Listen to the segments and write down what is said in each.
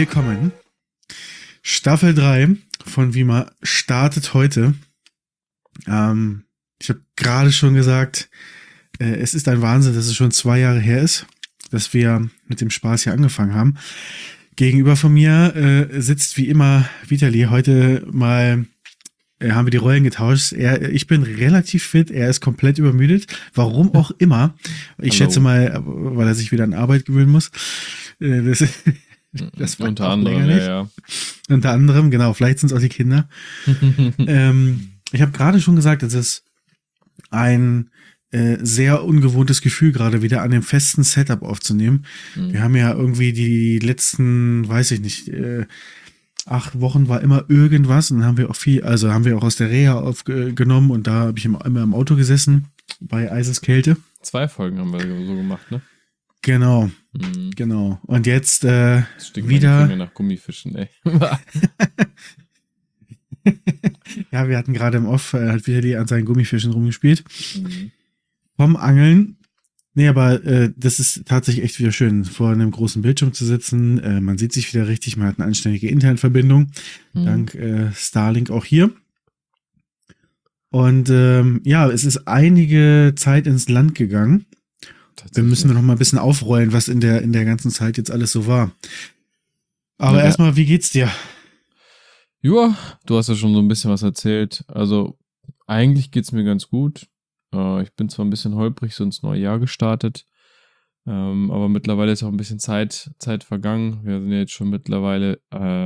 willkommen. Staffel 3 von Wima startet heute. Ich habe gerade schon gesagt, es ist ein Wahnsinn, dass es schon 2 Jahre her ist, dass wir mit dem Spaß hier angefangen haben. Gegenüber von mir sitzt wie immer Vitali. Heute mal haben wir die Rollen getauscht. Ich bin relativ fit, er ist komplett übermüdet. Warum auch immer. Ich schätze mal, weil er sich wieder an Arbeit gewöhnen muss. Das war unter anderem, ja. Unter anderem, genau. Vielleicht sind es auch die Kinder. Ich habe gerade schon gesagt, es ist ein sehr ungewohntes Gefühl, gerade wieder an dem festen Setup aufzunehmen. Wir haben ja irgendwie die letzten, weiß ich nicht, 8 Wochen war immer irgendwas und dann haben wir auch haben wir auch aus der Reha aufgenommen und da habe ich immer im Auto gesessen bei Eiseskälte. 2 Folgen haben wir so gemacht, ne? Genau, genau. Und jetzt wieder nach Gummifischen, ey. Ja, wir hatten gerade im Off hat Vitali an seinen Gummifischen rumgespielt. Vom Angeln. Nee, aber das ist tatsächlich echt wieder schön, vor einem großen Bildschirm zu sitzen. Man sieht sich wieder richtig, man hat eine anständige Internetverbindung. Dank Starlink auch hier. Und ja, es ist einige Zeit ins Land gegangen. Wir müssen noch mal ein bisschen aufrollen, was in der ganzen Zeit jetzt alles so war. Aber erstmal, wie geht's dir? Ja, du hast ja schon so ein bisschen was erzählt. Also, eigentlich geht's mir ganz gut. Ich bin zwar ein bisschen holprig so ins neue Jahr gestartet, aber mittlerweile ist auch ein bisschen Zeit vergangen. Wir sind ja jetzt schon mittlerweile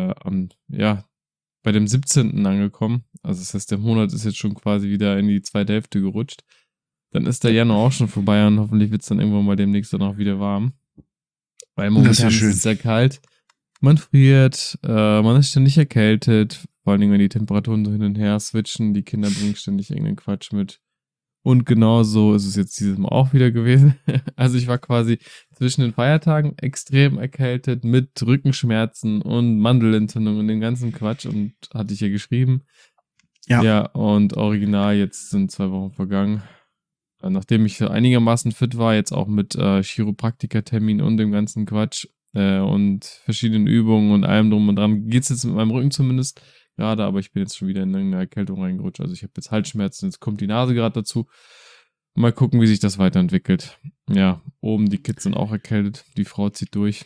bei dem 17. angekommen. Also das heißt, der Monat ist jetzt schon quasi wieder in die zweite Hälfte gerutscht. Dann ist der Januar auch schon vorbei und hoffentlich wird es dann irgendwann mal demnächst dann auch wieder warm. Weil momentan ist es sehr kalt. Man friert, man ist ständig erkältet, vor allen Dingen, wenn die Temperaturen so hin und her switchen, die Kinder bringen ständig irgendeinen Quatsch mit. Und genau so ist es jetzt dieses Mal auch wieder gewesen. Also ich war quasi zwischen den Feiertagen extrem erkältet mit Rückenschmerzen und Mandelentzündung und dem ganzen Quatsch und hatte ich ja geschrieben. Ja, und original, jetzt sind 2 Wochen vergangen. Nachdem ich einigermaßen fit war, jetzt auch mit Chiropraktikertermin und dem ganzen Quatsch und verschiedenen Übungen und allem drum und dran, geht's jetzt mit meinem Rücken zumindest gerade, aber ich bin jetzt schon wieder in irgendeine Erkältung reingerutscht. Also ich habe jetzt Halsschmerzen, jetzt kommt die Nase gerade dazu. Mal gucken, wie sich das weiterentwickelt. Ja, oben die Kids sind auch erkältet, die Frau zieht durch.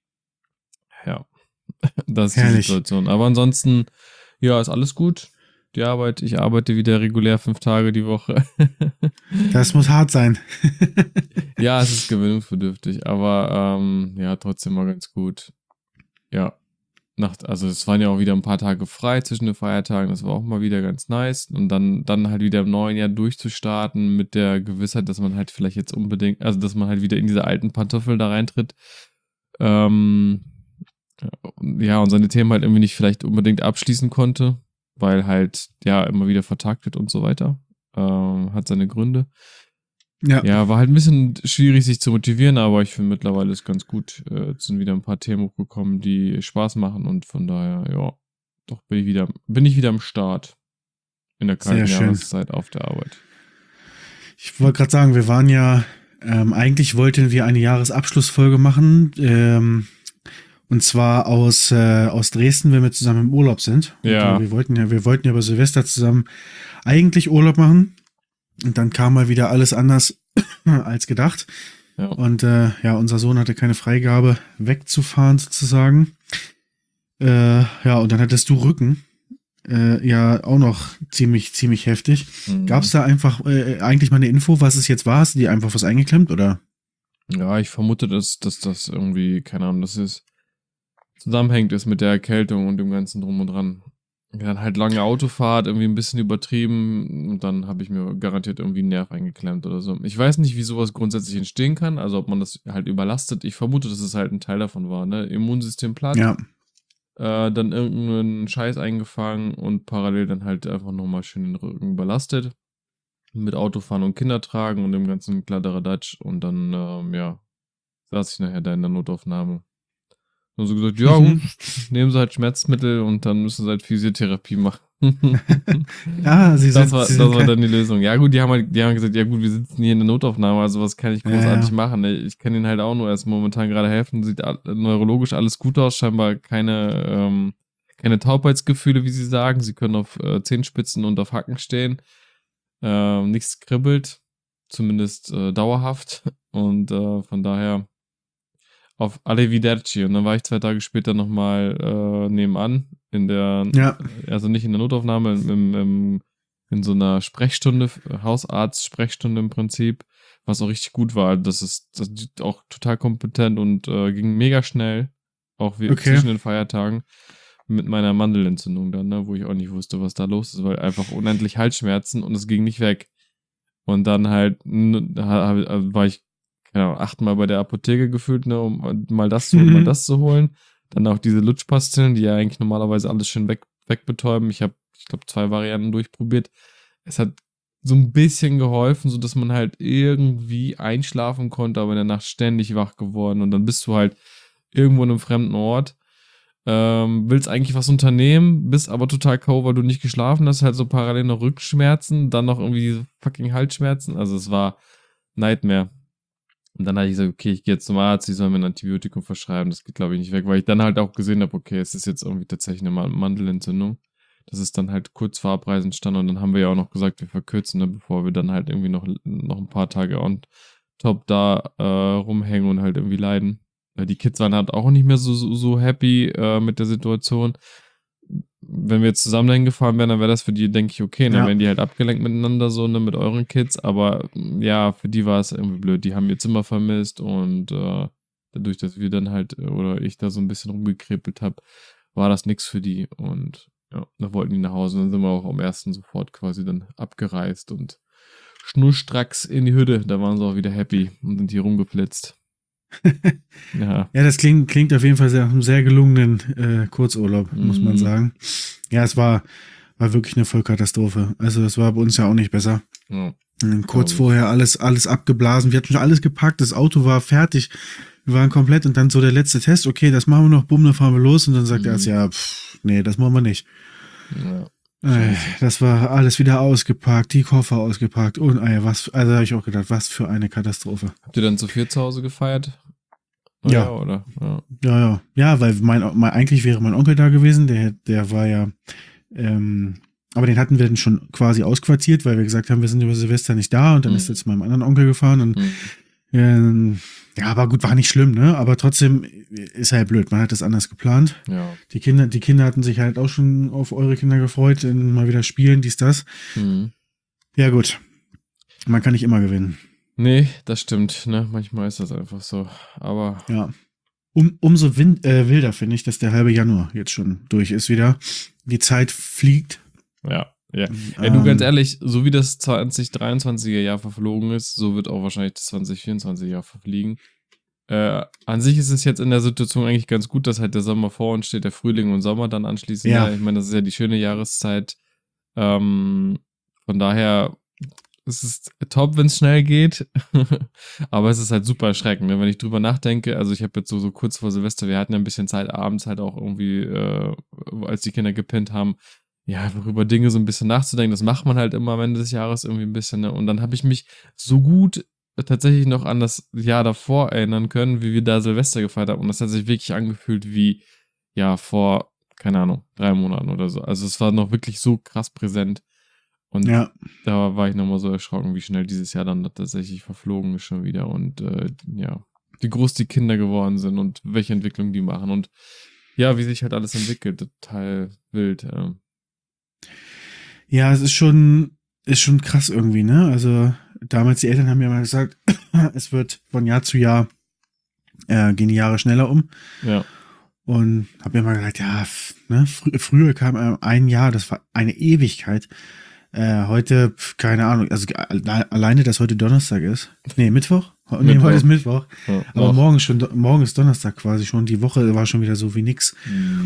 Ja, das ist die Situation. Aber ansonsten, ja, ist alles gut. Die Arbeit, ich arbeite wieder regulär 5 Tage die Woche. Das muss hart sein. Ja, es ist gewöhnungsbedürftig, aber ja, trotzdem mal ganz gut. Ja, also es waren ja auch wieder ein paar Tage frei zwischen den Feiertagen, das war auch mal wieder ganz nice. Und dann halt wieder im neuen Jahr durchzustarten mit der Gewissheit, dass man halt vielleicht jetzt unbedingt, also dass man halt wieder in diese alten Pantoffeln da reintritt. Ja, und seine Themen halt irgendwie nicht vielleicht unbedingt abschließen konnte, weil halt, ja, immer wieder vertagt wird und so weiter. Hat seine Gründe. Ja, war halt ein bisschen schwierig, sich zu motivieren, aber ich finde mittlerweile ist ganz gut. Jetzt sind wieder ein paar Themen hochgekommen, die Spaß machen und von daher, ja, doch bin ich wieder am Start in der kalten Jahreszeit auf der Arbeit. Ich wollte gerade sagen, wir waren ja, eigentlich wollten wir eine Jahresabschlussfolge machen, und zwar aus Dresden, wenn wir zusammen im Urlaub sind. Ja. Und, wir wollten ja bei Silvester zusammen eigentlich Urlaub machen. Und dann kam mal wieder alles anders als gedacht. Ja. Und unser Sohn hatte keine Freigabe, wegzufahren sozusagen. Ja, und dann hattest du Rücken. Ja, auch noch ziemlich heftig. Gab es da einfach eigentlich mal eine Info, was es jetzt war? Hast du dir einfach was eingeklemmt, oder? Ja, ich vermute, dass das irgendwie, keine Ahnung, dass es zusammenhängt ist mit der Erkältung und dem ganzen Drum und Dran. Dann halt lange Autofahrt, irgendwie ein bisschen übertrieben und dann habe ich mir garantiert irgendwie einen Nerv eingeklemmt oder so. Ich weiß nicht, wie sowas grundsätzlich entstehen kann, also ob man das halt überlastet. Ich vermute, dass es halt ein Teil davon war, ne? Immunsystem platt, dann irgendeinen Scheiß eingefangen und parallel dann halt einfach nochmal schön den Rücken belastet. Mit Autofahren und Kindertragen und dem ganzen Kladderadatsch und dann, saß ich nachher da in der Notaufnahme. Und so gesagt, ja gut, nehmen Sie halt Schmerzmittel und dann müssen Sie halt Physiotherapie machen. Ja, Das war dann die Lösung. Ja gut, die haben gesagt, ja gut, wir sitzen hier in der Notaufnahme, also was kann ich großartig machen? Ne? Ich kann ihnen halt auch nur erst momentan gerade helfen. Sieht neurologisch alles gut aus, scheinbar keine Taubheitsgefühle, wie sie sagen. Sie können auf Zehenspitzen und auf Hacken stehen. Nichts kribbelt, zumindest dauerhaft. Und von daher auf Arrivederci. Und dann war ich 2 Tage später nochmal nebenan also nicht in der Notaufnahme, in so einer Sprechstunde, Hausarzt-Sprechstunde im Prinzip, was auch richtig gut war. Das ist auch total kompetent und ging mega schnell, auch zwischen den Feiertagen, mit meiner Mandelentzündung dann, ne, wo ich auch nicht wusste, was da los ist, weil einfach unendlich Halsschmerzen und es ging nicht weg. Und dann halt war ich 8-mal bei der Apotheke gefühlt, ne, um mal das zu holen, mal das zu holen. Dann auch diese Lutschpastillen, die ja eigentlich normalerweise alles schön wegbetäuben. Ich glaube, 2 Varianten durchprobiert. Es hat so ein bisschen geholfen, sodass man halt irgendwie einschlafen konnte, aber in der Nacht ständig wach geworden. Und dann bist du halt irgendwo in einem fremden Ort, willst eigentlich was unternehmen, bist aber total K.O., weil du nicht geschlafen hast, halt so parallel noch Rückenschmerzen, dann noch irgendwie diese fucking Halsschmerzen. Also es war Nightmare. Und dann habe ich gesagt, okay, ich gehe jetzt zum Arzt, die sollen mir ein Antibiotikum verschreiben, das geht glaube ich nicht weg, weil ich dann halt auch gesehen habe, okay, es ist jetzt irgendwie tatsächlich eine Mandelentzündung. Das ist dann halt kurz vor Abreise entstanden und dann haben wir ja auch noch gesagt, wir verkürzen, ne, bevor wir dann halt irgendwie noch ein paar Tage on top da rumhängen und halt irgendwie leiden. Die Kids waren halt auch nicht mehr so happy mit der Situation. Wenn wir jetzt zusammen dahin gefahren wären, dann wäre das für die, denke ich, okay. Dann wären die halt abgelenkt miteinander, so, ne, mit euren Kids. Aber ja, für die war es irgendwie blöd. Die haben ihr Zimmer vermisst und dadurch, dass wir dann halt, oder ich da so ein bisschen rumgekrepelt habe, war das nix für die. Und ja, da wollten die nach Hause. Und dann sind wir auch am 1. sofort quasi dann abgereist und schnurstracks in die Hütte. Da waren sie auch wieder happy und sind hier rumgeflitzt. Ja, das klingt auf jeden Fall sehr, sehr gelungenen Kurzurlaub, muss man sagen. Ja, es war wirklich eine Vollkatastrophe. Also das war bei uns ja auch nicht besser. Ja, kurz vorher alles abgeblasen. Wir hatten schon alles gepackt, das Auto war fertig. Wir waren komplett und dann so der letzte Test, okay, das machen wir noch, bumm, dann fahren wir los. Und dann sagt er, ja, nee, das machen wir nicht. Ja. Das war alles wieder ausgepackt, die Koffer ausgepackt und also habe ich auch gedacht, was für eine Katastrophe. Habt ihr dann zu viel zu Hause gefeiert? Ja. Oder? Ja, weil eigentlich wäre mein Onkel da gewesen, der war ja, aber den hatten wir dann schon quasi ausquartiert, weil wir gesagt haben, wir sind über Silvester nicht da und dann ist er zu meinem anderen Onkel gefahren und ja, aber gut, war nicht schlimm, ne? Aber trotzdem ist halt blöd. Man hat das anders geplant. Ja. Die Kinder hatten sich halt auch schon auf eure Kinder gefreut, mal wieder spielen, dies, das. Ja, gut. Man kann nicht immer gewinnen. Nee, das stimmt, ne? Manchmal ist das einfach so. Aber. Ja. Umso wilder finde ich, dass der halbe Januar jetzt schon durch ist wieder. Die Zeit fliegt. Ja. Ey, du, ganz ehrlich, so wie das 2023er Jahr verflogen ist, so wird auch wahrscheinlich das 2024er Jahr verfliegen. An sich ist es jetzt in der Situation eigentlich ganz gut, dass halt der Sommer vor uns steht, der Frühling und Sommer dann anschließend. Ja. Ich meine, das ist ja die schöne Jahreszeit. Von daher ist es top, wenn es schnell geht. Aber es ist halt super erschreckend, ne? Wenn ich drüber nachdenke. Also ich habe jetzt so kurz vor Silvester, wir hatten ja ein bisschen Zeit abends halt auch irgendwie, als die Kinder gepennt haben, ja, einfach über Dinge so ein bisschen nachzudenken. Das macht man halt immer am Ende des Jahres irgendwie ein bisschen, ne? Und dann habe ich mich so gut tatsächlich noch an das Jahr davor erinnern können, wie wir da Silvester gefeiert haben. Und das hat sich wirklich angefühlt wie, ja, vor, keine Ahnung, 3 Monaten oder so. Also es war noch wirklich so krass präsent. Und da war ich nochmal so erschrocken, wie schnell dieses Jahr dann tatsächlich verflogen ist schon wieder. Und ja, wie groß die Kinder geworden sind und welche Entwicklung die machen. Und ja, wie sich halt alles entwickelt. Total wild, Ja, es ist schon krass irgendwie, ne? Also damals, die Eltern haben ja mal gesagt, es wird von Jahr zu Jahr, gehen die Jahre schneller um. Ja. Und hab mir mal gesagt, ja, ne, früher kam ein Jahr, das war eine Ewigkeit. Heute, keine Ahnung, also alleine, dass heute Donnerstag ist. Nee, Mittwoch? Nee, heute ist Mittwoch. Ja, aber morgen ist Donnerstag quasi schon. Die Woche war schon wieder so wie nix.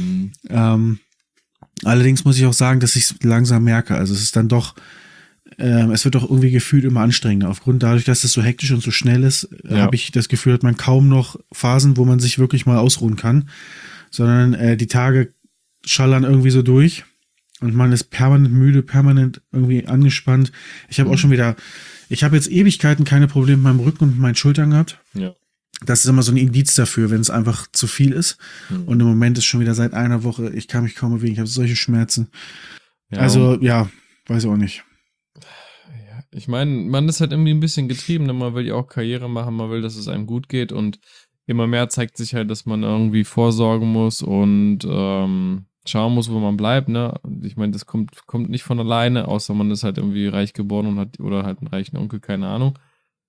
Allerdings muss ich auch sagen, dass ich es langsam merke. Also es ist dann doch, es wird doch irgendwie gefühlt immer anstrengender. Dadurch, dass es so hektisch und so schnell ist, habe ich das Gefühl, hat man kaum noch Phasen, wo man sich wirklich mal ausruhen kann. Sondern die Tage schallern irgendwie so durch. und man ist permanent müde, permanent irgendwie angespannt. Ich habe auch schon wieder, ich habe jetzt Ewigkeiten keine Probleme mit meinem Rücken und mit meinen Schultern gehabt. Ja. Das ist immer so ein Indiz dafür, wenn es einfach zu viel ist. Und im Moment ist schon wieder seit einer Woche, ich kann mich kaum bewegen, ich habe solche Schmerzen. Ja, also, ja, weiß auch nicht. Ja, ich meine, man ist halt irgendwie ein bisschen getrieben, ne? Man will ja auch Karriere machen, man will, dass es einem gut geht und immer mehr zeigt sich halt, dass man irgendwie vorsorgen muss und schauen muss, wo man bleibt, ne? Ich meine, das kommt nicht von alleine, außer man ist halt irgendwie reich geboren und hat, oder halt einen reichen Onkel, keine Ahnung.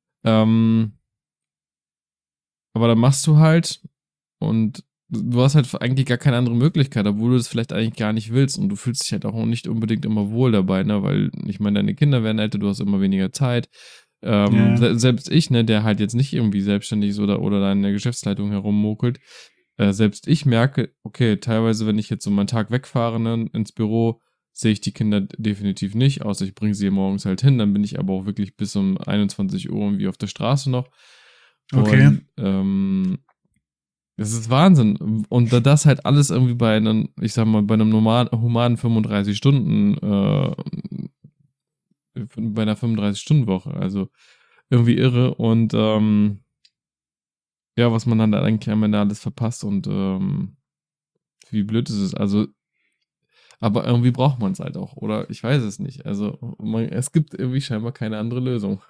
Aber dann machst du halt und du hast halt eigentlich gar keine andere Möglichkeit, obwohl du das vielleicht eigentlich gar nicht willst und du fühlst dich halt auch nicht unbedingt immer wohl dabei, ne, weil ich meine, deine Kinder werden älter, du hast immer weniger Zeit. Selbst ich, ne, der halt jetzt nicht irgendwie selbstständig ist oder da in der Geschäftsleitung herummokelt, selbst ich merke, okay, teilweise, wenn ich jetzt so meinen Tag wegfahre, ne, ins Büro, sehe ich die Kinder definitiv nicht, außer ich bringe sie morgens halt hin, dann bin ich aber auch wirklich bis um 21 Uhr irgendwie auf der Straße noch. Okay. Und das ist Wahnsinn. Und da das halt alles irgendwie bei einem, ich sag mal, bei einem humanen 35 Stunden, bei einer 35-Stunden-Woche, also irgendwie irre. Und ja, was man dann eigentlich am Ende alles verpasst und wie blöd ist es. Also, aber irgendwie braucht man es halt auch, oder? Ich weiß es nicht. Also, es gibt irgendwie scheinbar keine andere Lösung.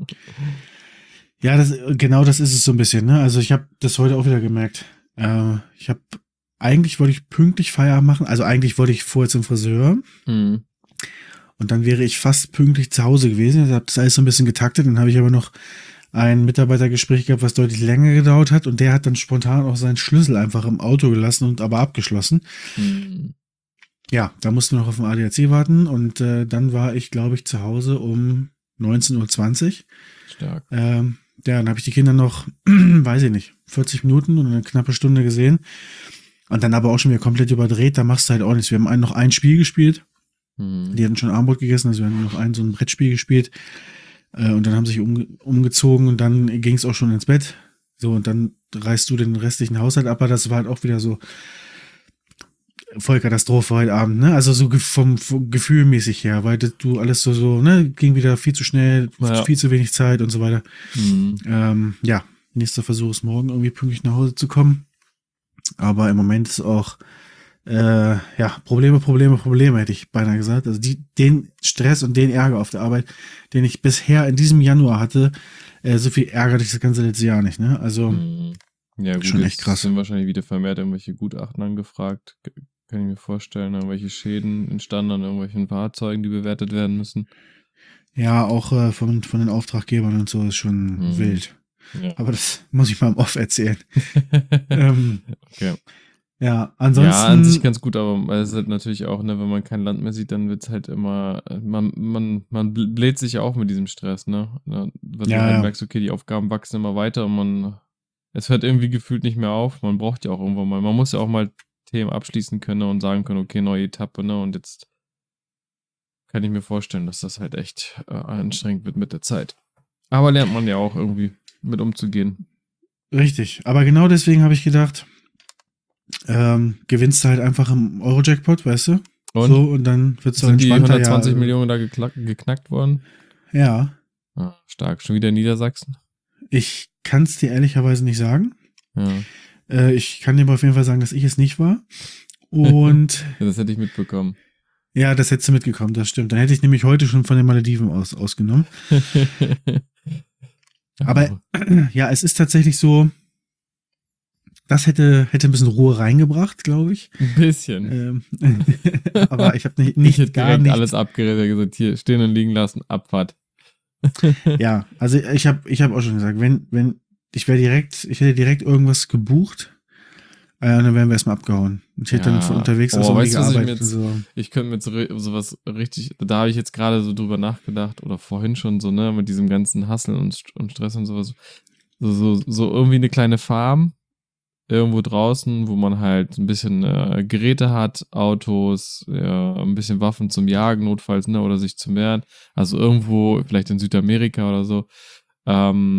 Ja, genau das ist es so ein bisschen, ne? Also ich habe das heute auch wieder gemerkt. Eigentlich wollte ich pünktlich Feierabend machen. Also eigentlich wollte ich vorher zum Friseur. Und dann wäre ich fast pünktlich zu Hause gewesen. Ich habe das alles so ein bisschen getaktet. Dann habe ich aber noch ein Mitarbeitergespräch gehabt, was deutlich länger gedauert hat. Und der hat dann spontan auch seinen Schlüssel einfach im Auto gelassen und aber abgeschlossen. Ja, da mussten wir noch auf den ADAC warten. Und dann war ich, glaube ich, zu Hause um 19:20 Uhr. Stark. Ja, dann habe ich die Kinder noch, weiß ich nicht, 40 Minuten und eine knappe Stunde gesehen. Und dann aber auch schon wieder komplett überdreht. Da machst du halt auch nichts. Wir haben noch ein Spiel gespielt. Die hatten schon Abendbrot gegessen, also wir haben noch so ein Brettspiel gespielt. Und dann haben sie sich umgezogen und dann ging es auch schon ins Bett. So, und dann reißt du den restlichen Haushalt ab. Aber das war halt auch wieder so voll Katastrophe heute Abend, ne? Also so vom Gefühlmäßig her, weil du alles so, ne, ging wieder viel zu schnell, viel zu wenig Zeit und so weiter. Ja, nächster Versuch ist morgen irgendwie pünktlich nach Hause zu kommen. Aber im Moment ist auch, ja, Probleme, hätte ich beinahe gesagt. Also den Stress und den Ärger auf der Arbeit, den ich bisher in diesem Januar hatte, so viel ärgert ich das ganze letzte Jahr nicht, ne? Also, ja, gut, schon echt krass. Sind wahrscheinlich wieder vermehrt irgendwelche Gutachten angefragt. Kann ich mir vorstellen, irgendwelche Schäden entstanden an irgendwelchen Fahrzeugen, die bewertet werden müssen. Ja, auch von den Auftraggebern und so ist schon wild. Ja. Aber das muss ich mal im Off erzählen. Okay. Ja, ansonsten. Ja, an sich ganz gut, aber es ist halt natürlich auch, ne, wenn man kein Land mehr sieht, dann wird es halt immer, man bläht sich auch mit diesem Stress, ne? Wenn du halt merkst, okay, die Aufgaben wachsen immer weiter und es hört irgendwie gefühlt nicht mehr auf. Man braucht ja auch irgendwann mal, man muss ja auch mal Themen abschließen können und sagen können, okay, neue Etappe, ne? Und jetzt kann ich mir vorstellen, dass das halt echt anstrengend wird mit der Zeit. Aber lernt man ja auch irgendwie mit umzugehen. Richtig, aber genau deswegen habe ich gedacht, gewinnst du halt einfach im Euro-Jackpot, weißt du? Und? So, und dann wird es so entspannter. Sind die 120 Millionen da geknackt worden? Ja. Ah, stark. Schon wieder in Niedersachsen? Ich kann es dir ehrlicherweise nicht sagen. Ja. Ich kann dir aber auf jeden Fall sagen, dass ich es nicht war. Und ja, das hätte ich mitbekommen. Ja, das hättest du mitgekommen, das stimmt. Dann hätte ich nämlich heute schon von den Malediven ausgenommen. Aber ja, es ist tatsächlich so, das hätte ein bisschen Ruhe reingebracht, glaube ich. Ein bisschen. Aber ich habe nicht ich hätte direkt alles abgeredet, gesagt, hier stehen und liegen lassen, Abfahrt. Ja, also ich hab auch schon gesagt, wenn ich hätte direkt irgendwas gebucht, dann wären wir erstmal abgehauen. Ich hätte dann von unterwegs aus gearbeitet. Ich könnte mir sowas richtig, da habe ich jetzt gerade so drüber nachgedacht oder vorhin schon so, ne, mit diesem ganzen Hustle und Stress und sowas. So irgendwie eine kleine Farm irgendwo draußen, wo man halt ein bisschen Geräte hat, Autos, ja, ein bisschen Waffen zum Jagen notfalls, ne, oder sich zum wehren. Also irgendwo, vielleicht in Südamerika oder so.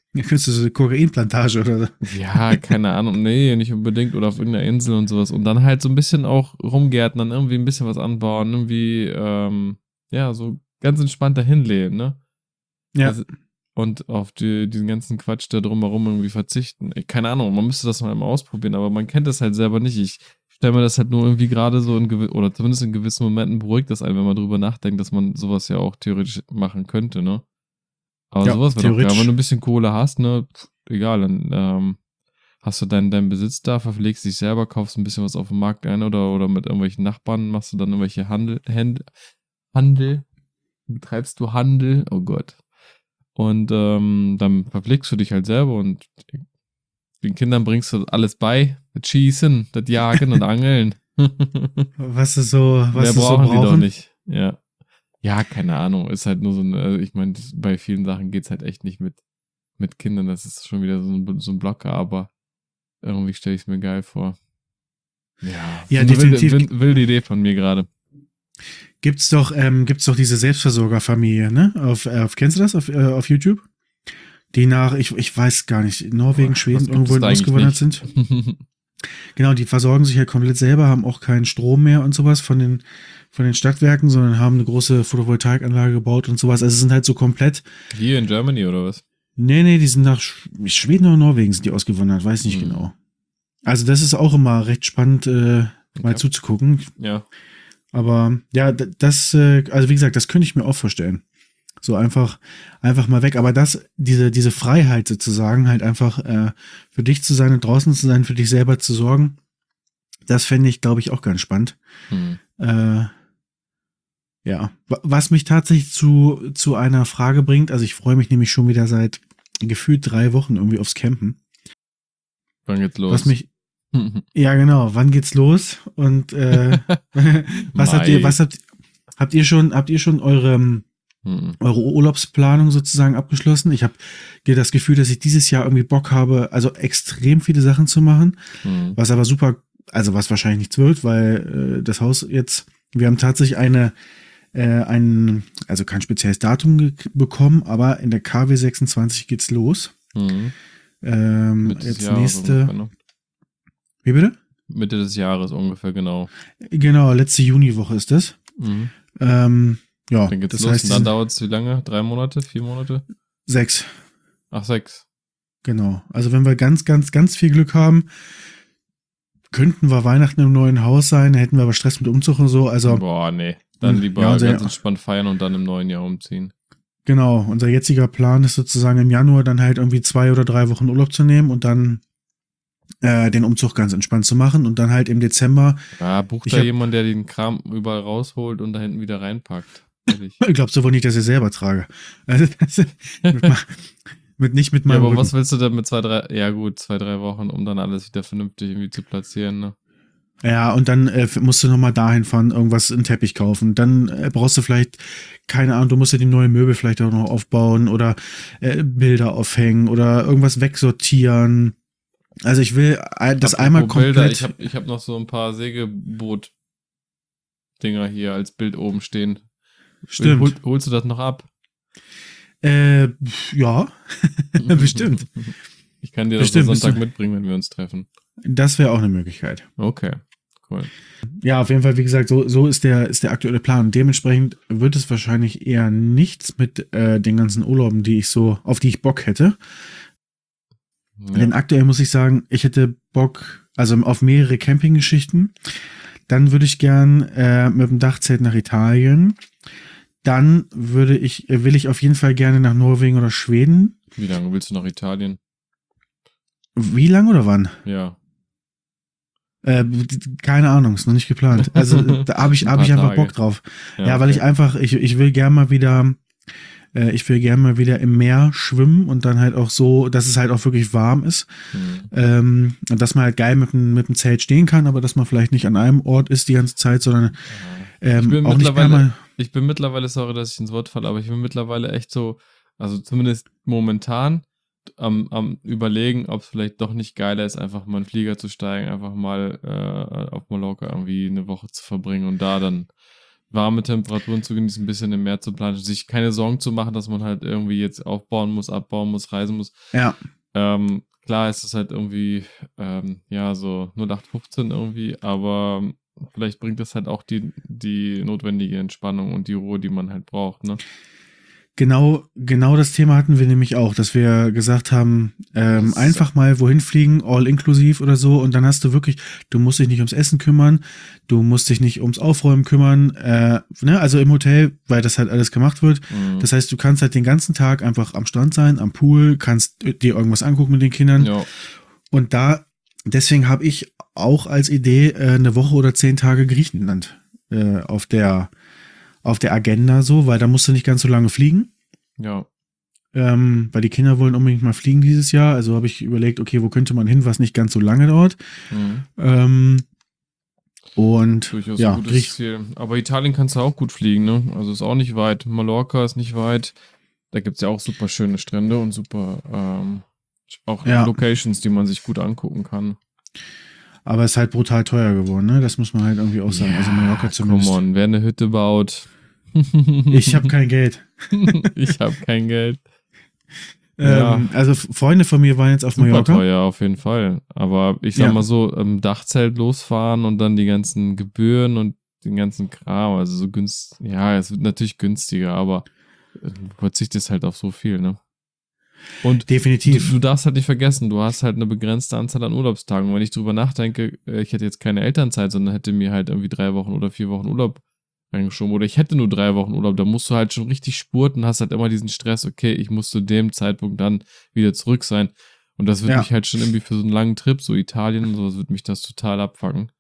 Ja, könntest du so eine Kokainplantage oder? Ja, keine Ahnung, nee, nicht unbedingt oder auf irgendeiner Insel und sowas und dann halt so ein bisschen auch rumgärtnern, irgendwie ein bisschen was anbauen, irgendwie, ja, so ganz entspannt dahin leben, ne? Ja. Das, und auf diesen ganzen Quatsch da drumherum irgendwie verzichten. Keine Ahnung, man müsste das mal ausprobieren, aber man kennt das halt selber nicht. Ich stelle mir das halt nur irgendwie gerade so oder zumindest in gewissen Momenten beruhigt das einen, wenn man drüber nachdenkt, dass man sowas ja auch theoretisch machen könnte, ne? Aber Ja, sowas wäre doch geil, wenn du theoretisch. ein bisschen Kohle hast, ne? Egal, dann hast du deinen Besitz da, verpflegst dich selber, kaufst ein bisschen was auf dem Markt ein oder mit irgendwelchen Nachbarn machst du dann irgendwelche Handel, betreibst du Handel, oh Gott. Und dann verpflegst du dich halt selber und den Kindern bringst du alles bei. Das Schießen, das Jagen und Angeln. Was Mehr sie so brauchen die doch brauchen. nicht. Ja. Ja, keine Ahnung. Ist halt nur so ein, ich meine, bei vielen Sachen geht's halt echt nicht mit Kindern. Das ist schon wieder so ein Blocker, aber irgendwie stelle ich es mir geil vor. Ja, Ja, so eine definitiv. wilde Idee von mir gerade. Gibt's doch diese Selbstversorgerfamilie, ne? Kennst du das auf YouTube? Die nach, ich weiß gar nicht, Norwegen, Was Schweden gibt irgendwo es da eigentlich ausgewandert nicht? sind. Genau, die versorgen sich halt komplett selber, haben auch keinen Strom mehr und sowas von den Stadtwerken, sondern haben eine große Photovoltaikanlage gebaut und sowas. Also sind halt so komplett. Hier in Germany oder was? Nee, die sind nach Schweden oder Norwegen sind die ausgewandert, weiß nicht Hm. genau. Also das ist auch immer recht spannend, mal Okay. zuzugucken. Ja. Aber ja, also wie gesagt, das könnte ich mir auch vorstellen. So einfach mal weg. Aber diese Freiheit sozusagen, halt einfach für dich zu sein und draußen zu sein, für dich selber zu sorgen, das fände ich, glaube ich, auch ganz spannend. Hm. Ja, was mich tatsächlich zu einer Frage bringt, also ich freue mich nämlich schon wieder seit gefühlt 3 Wochen irgendwie aufs Campen. Wann geht's los? Was mich, ja genau, wann geht's los? Und Mai. habt ihr schon eure Urlaubsplanung sozusagen abgeschlossen? Ich habe das Gefühl, dass ich dieses Jahr irgendwie Bock habe, also extrem viele Sachen zu machen, was aber super, also was wahrscheinlich nichts wird, weil das Haus jetzt, wir haben tatsächlich also kein spezielles Datum bekommen, aber in der KW 26 geht's los. Mitte des Jetzt Jahres ungefähr, ne? Wie bitte? Mitte des Jahres ungefähr, genau. Genau, letzte Juniwoche ist das. Ja, Dann geht's das los heißt, und dann dauert es wie lange? 3 Monate? 4 Monate? 6. Ach, 6. Genau. Also wenn wir ganz, ganz, ganz viel Glück haben, könnten wir Weihnachten im neuen Haus sein, hätten wir aber Stress mit Umzug und so. Also Boah, nee. Dann lieber ja, ganz entspannt feiern und dann im neuen Jahr umziehen. genau, unser jetziger Plan ist sozusagen im Januar dann halt irgendwie 2 oder 3 Wochen Urlaub zu nehmen und dann den Umzug ganz entspannt zu machen und dann halt im Dezember. Ja, bucht da jemand, der den Kram überall rausholt und da hinten wieder reinpackt. Ich glaube so wohl nicht, dass ich selber trage. Also, nicht mit meinem Ja, aber Rücken. was willst du denn mit 2, 3, ja gut, 2, 3 Wochen, um dann alles wieder vernünftig irgendwie zu platzieren, ne? Ja, und dann musst du nochmal dahin fahren, irgendwas, einen Teppich kaufen. Dann brauchst du vielleicht, keine Ahnung, du musst ja die neuen Möbel vielleicht auch noch aufbauen oder Bilder aufhängen oder irgendwas wegsortieren. Also ich will das einmal komplett. Bilder, ich hab noch so ein paar Segelboot-Dinger hier als Bild oben stehen. Stimmt. Holst du das noch ab? Ja, bestimmt. Ich kann dir das am Sonntag mitbringen, wenn wir uns treffen. Das wäre auch eine Möglichkeit. Okay, cool. Ja, auf jeden Fall, wie gesagt, so ist der aktuelle Plan. Und dementsprechend wird es wahrscheinlich eher nichts mit den ganzen Urlauben, auf die ich Bock hätte. Ja. Denn aktuell muss ich sagen, ich hätte Bock, also auf mehrere Campinggeschichten. Dann würde ich gern mit dem Dachzelt nach Italien. Dann will ich auf jeden Fall gerne nach Norwegen oder Schweden. Wie lange willst du nach Italien? Wie lange oder wann? Ja. Keine Ahnung, ist noch nicht geplant. Also da habe ich einfach Bock drauf. Ja, weil okay. ich will gerne mal wieder im Meer schwimmen und dann halt auch so, dass es halt auch wirklich warm ist. Und dass man halt geil mit dem Zelt stehen kann, aber dass man vielleicht nicht an einem Ort ist die ganze Zeit, sondern ich bin mittlerweile, sorry, dass ich ins Wort falle, aber ich bin mittlerweile echt so, also zumindest momentan am Überlegen, ob es vielleicht doch nicht geiler ist, einfach mal in den Flieger zu steigen, einfach mal auf Mallorca irgendwie eine Woche zu verbringen und da dann warme Temperaturen zu genießen, ein bisschen im Meer zu planen, sich keine Sorgen zu machen, dass man halt irgendwie jetzt aufbauen muss, abbauen muss, reisen muss. Ja. Klar ist es halt irgendwie, so 0815 irgendwie, aber vielleicht bringt das halt auch die notwendige Entspannung und die Ruhe, die man halt braucht, ne? Genau das Thema hatten wir nämlich auch, dass wir gesagt haben, einfach mal wohin fliegen, all inklusiv oder so, und dann hast du wirklich, du musst dich nicht ums Essen kümmern, du musst dich nicht ums Aufräumen kümmern, also im Hotel, weil das halt alles gemacht wird. Das heißt, du kannst halt den ganzen Tag einfach am Strand sein, am Pool, kannst dir irgendwas angucken mit den Kindern. Ja. Und deswegen habe ich auch als Idee eine Woche oder 10 Tage Griechenland auf der Agenda so, weil da musst du nicht ganz so lange fliegen. Ja. Weil die Kinder wollen unbedingt mal fliegen dieses Jahr. Also habe ich überlegt, okay, wo könnte man hin, was nicht ganz so lange dauert. Und durchaus ja, ein gutes Ziel. Aber Italien kannst du auch gut fliegen, ne? Also ist auch nicht weit. Mallorca ist nicht weit. Da gibt es ja auch super schöne Strände und super auch Locations, die man sich gut angucken kann. Aber es ist halt brutal teuer geworden, ne? Das muss man halt irgendwie auch sagen. Also Mallorca zumindest. Come on, wer eine Hütte baut. Ich habe kein Geld. Ich habe kein Geld. Also Freunde von mir waren jetzt auf Mallorca. Super teuer, auf jeden Fall. Aber ich sag mal so, im Dachzelt losfahren und dann die ganzen Gebühren und den ganzen Kram, also so günstig. Ja, es wird natürlich günstiger, aber du verzichtest halt auf so viel, ne? Und definitiv. Du darfst halt nicht vergessen, du hast halt eine begrenzte Anzahl an Urlaubstagen. Und wenn ich drüber nachdenke, ich hätte jetzt keine Elternzeit, sondern hätte mir halt irgendwie 3 Wochen oder 4 Wochen Urlaub reingeschoben. Oder ich hätte nur 3 Wochen Urlaub, da musst du halt schon richtig spurten, hast halt immer diesen Stress, okay, ich muss zu dem Zeitpunkt dann wieder zurück sein. Und das wird mich halt schon irgendwie für so einen langen Trip, so Italien und sowas, wird mich das total abfangen.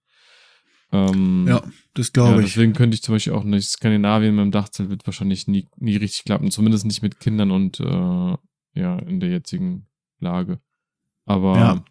Das glaube ich. Deswegen könnte ich zum Beispiel auch nicht, Skandinavien mit dem Dachzelt wird wahrscheinlich nie richtig klappen, zumindest nicht mit Kindern und in der jetzigen Lage. Aber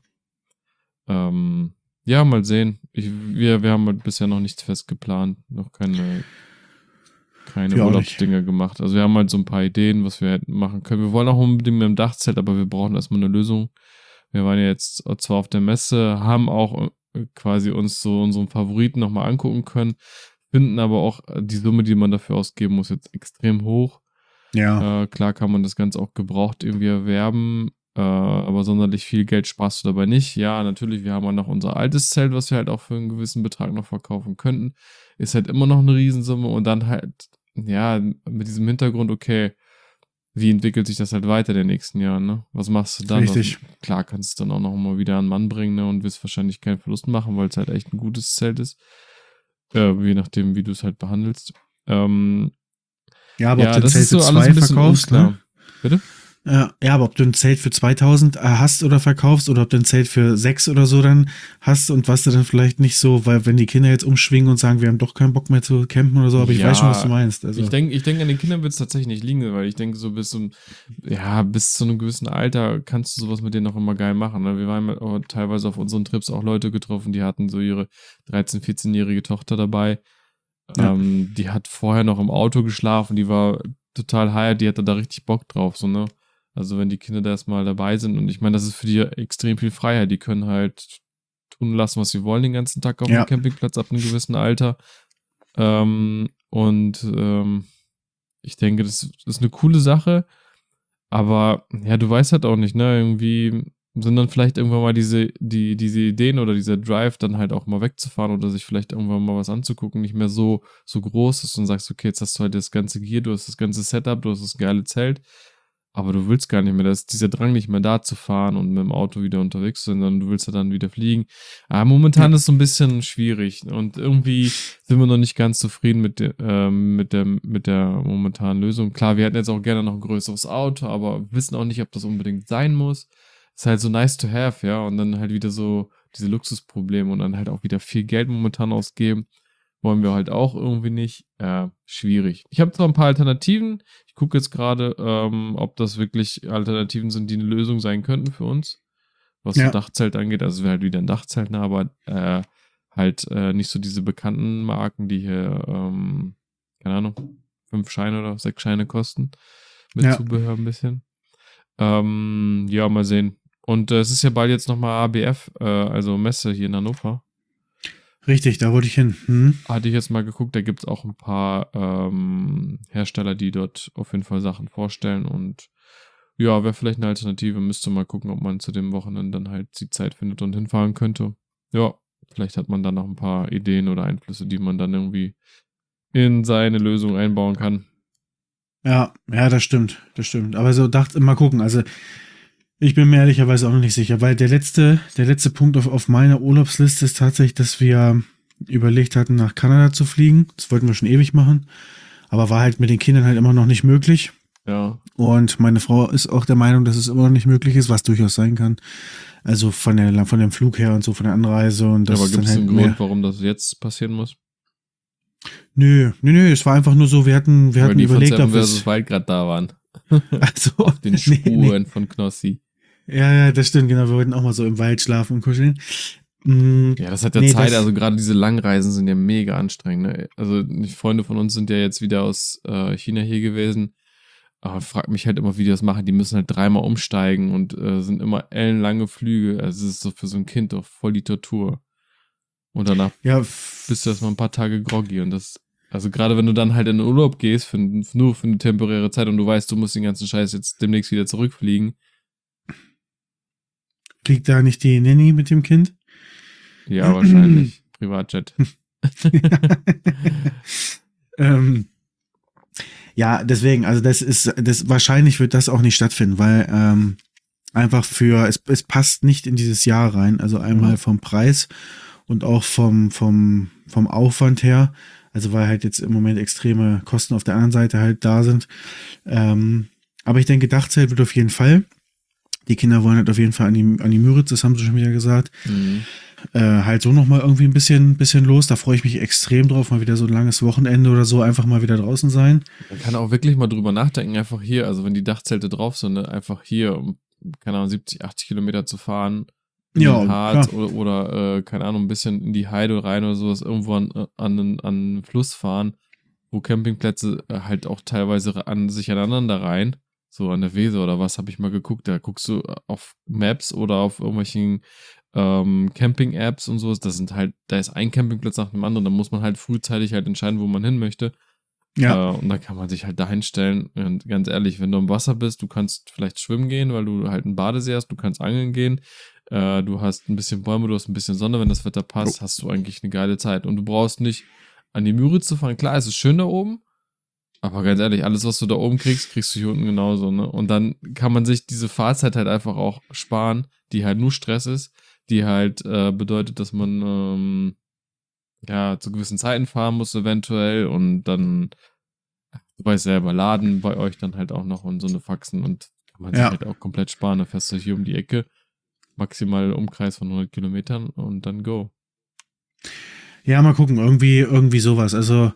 mal sehen. Wir haben halt bisher noch nichts fest geplant, noch keine Urlaubsdinge gemacht. Also wir haben halt so ein paar Ideen, was wir hätten machen können. Wir wollen auch unbedingt mit dem Dachzelt, aber wir brauchen erstmal eine Lösung. Wir waren ja jetzt zwar auf der Messe, haben auch quasi uns so unseren Favoriten nochmal angucken können, finden aber auch die Summe, die man dafür ausgeben muss, jetzt extrem hoch. Ja. Klar kann man das Ganze auch gebraucht irgendwie erwerben, aber sonderlich viel Geld sparst du dabei nicht. Ja, natürlich, wir haben auch noch unser altes Zelt, was wir halt auch für einen gewissen Betrag noch verkaufen könnten. Ist halt immer noch eine Riesensumme und dann halt, mit diesem Hintergrund, okay, wie entwickelt sich das halt weiter in den nächsten Jahren, ne? Was machst du dann? Richtig. Klar kannst du dann auch noch mal wieder einen Mann bringen, ne? Und wirst wahrscheinlich keinen Verlust machen, weil es halt echt ein gutes Zelt ist. Je nachdem, wie du es halt behandelst. Aber ob du ein das Zelt ist so für alles 2 ein bisschen verkaufst, unklar. ne? Bitte? Aber ob du ein Zelt für 2000 hast oder verkaufst oder ob du ein Zelt für 6 oder so dann hast und was du dann vielleicht nicht so, weil wenn die Kinder jetzt umschwingen und sagen, wir haben doch keinen Bock mehr zu campen oder so, aber ich weiß schon, was du meinst. Also. Ich denke, an den Kindern wird es tatsächlich nicht liegen, weil ich denke, so bis zu einem gewissen Alter kannst du sowas mit denen auch immer geil machen. Ne? Wir haben auch teilweise auf unseren Trips auch Leute getroffen, die hatten so ihre 13-, 14-jährige Tochter dabei. Ja. Die hat vorher noch im Auto geschlafen, die war total high, die hatte da richtig Bock drauf, so, ne? Also wenn die Kinder da erstmal dabei sind und ich meine, das ist für die extrem viel Freiheit, die können halt tun lassen, was sie wollen den ganzen Tag auf dem Campingplatz ab einem gewissen Alter. Ich denke, das ist eine coole Sache, aber ja, du weißt halt auch nicht, ne, irgendwie sind dann vielleicht irgendwann mal diese Ideen oder dieser Drive dann halt auch mal wegzufahren oder sich vielleicht irgendwann mal was anzugucken, nicht mehr so groß ist und sagst, okay, jetzt hast du halt das ganze Gear, du hast das ganze Setup, du hast das geile Zelt, aber du willst gar nicht mehr, da ist dieser Drang nicht mehr da zu fahren und mit dem Auto wieder unterwegs zu sein, sondern du willst ja dann wieder fliegen. Aber momentan ist es so ein bisschen schwierig und irgendwie sind wir noch nicht ganz zufrieden mit der momentanen Lösung. Klar, wir hätten jetzt auch gerne noch ein größeres Auto, aber wissen auch nicht, ob das unbedingt sein muss. Ist halt so nice to have, ja, und dann halt wieder so diese Luxusprobleme und dann halt auch wieder viel Geld momentan ausgeben. Wollen wir halt auch irgendwie nicht. Schwierig. Ich habe zwar ein paar Alternativen. Ich gucke jetzt gerade, ob das wirklich Alternativen sind, die eine Lösung sein könnten für uns. Was so Dachzelt angeht. Also es wäre halt wieder ein Dachzelt, ne, aber halt nicht so diese bekannten Marken, die hier, keine Ahnung, 5 Scheine oder 6 Scheine kosten. Mit Zubehör ein bisschen. Mal sehen. Und es ist ja bald jetzt nochmal ABF, also Messe hier in Hannover. Richtig, da wollte ich hin. Hatte ich jetzt mal geguckt, da gibt es auch ein paar Hersteller, die dort auf jeden Fall Sachen vorstellen und ja, wäre vielleicht eine Alternative. Müsste mal gucken, ob man zu dem Wochenende dann halt die Zeit findet und hinfahren könnte. Ja, vielleicht hat man dann noch ein paar Ideen oder Einflüsse, die man dann irgendwie in seine Lösung einbauen kann. Ja, das stimmt. Aber so mal gucken. Also ich bin mir ehrlicherweise auch noch nicht sicher, weil der letzte Punkt auf meiner Urlaubsliste ist tatsächlich, dass wir überlegt hatten, nach Kanada zu fliegen. Das wollten wir schon ewig machen, aber war halt mit den Kindern halt immer noch nicht möglich. Ja. Und meine Frau ist auch der Meinung, dass es immer noch nicht möglich ist, was durchaus sein kann. Also von dem Flug her und so, von der Anreise. Und das aber gibt es halt einen Grund, warum das jetzt passieren muss? Nö, es war einfach nur so, wir hatten überlegt, ob wir so weit gerade da waren. Also, auf den Spuren von Knossi. Ja, das stimmt, genau. Wir wollten auch mal so im Wald schlafen und kuscheln. Ja, das hat ja Zeit, also gerade diese Langreisen sind ja mega anstrengend. Ne? Also Freunde von uns sind ja jetzt wieder aus China hier gewesen. Aber frag mich halt immer, wie die das machen. Die müssen halt 3-mal umsteigen und sind immer ellenlange Flüge. Also es ist so für so ein Kind doch voll die Tortur. Und danach bist du erstmal ein paar Tage groggy. Und das, also gerade wenn du dann halt in den Urlaub gehst, nur für eine temporäre Zeit und du weißt, du musst den ganzen Scheiß jetzt demnächst wieder zurückfliegen. Fliegt da nicht die Nanny mit dem Kind? Ja, wahrscheinlich. Privatjet. Ja, deswegen, also wahrscheinlich wird das auch nicht stattfinden, weil einfach es passt nicht in dieses Jahr rein. Also einmal vom Preis und auch vom Aufwand her. Also weil halt jetzt im Moment extreme Kosten auf der anderen Seite halt da sind. Aber ich denke, Dachzelt wird auf jeden Fall. Die Kinder wollen halt auf jeden Fall an die Müritz, das haben sie schon wieder gesagt. Halt so nochmal irgendwie ein bisschen los. Da freue ich mich extrem drauf, mal wieder so ein langes Wochenende oder so, einfach mal wieder draußen sein. Man kann auch wirklich mal drüber nachdenken, einfach hier, also wenn die Dachzelte drauf sind, ne, einfach hier, um, keine Ahnung, 70, 80 Kilometer zu fahren, in den Harz oder keine Ahnung, ein bisschen in die Heide rein oder sowas, irgendwo an einen Fluss fahren, wo Campingplätze halt auch teilweise sich aneinander rein, so an der Weser oder was, habe ich mal geguckt, da guckst du auf Maps oder auf irgendwelchen Camping-Apps und sowas, da ist ein Campingplatz nach dem anderen, da muss man halt frühzeitig halt entscheiden, wo man hin möchte. Ja. Und da kann man sich halt dahin stellen. Und ganz ehrlich, wenn du im Wasser bist, du kannst vielleicht schwimmen gehen, weil du halt einen Badesee hast, du kannst angeln gehen, du hast ein bisschen Bäume, du hast ein bisschen Sonne, wenn das Wetter passt, hast du eigentlich eine geile Zeit. Und du brauchst nicht an die Müritz zu fahren. Klar, es ist schön da oben, aber ganz ehrlich, alles, was du da oben kriegst, kriegst du hier unten genauso. Ne? Und dann kann man sich diese Fahrzeit halt einfach auch sparen, die halt nur Stress ist, die halt bedeutet, dass man zu gewissen Zeiten fahren muss eventuell und dann, du weißt selber, laden bei euch dann halt auch noch und so eine Faxen und kann man sich halt auch komplett sparen. Dann fährst du hier um die Ecke, maximal Umkreis von 100 Kilometern und dann go. Ja, mal gucken, irgendwie sowas. Also,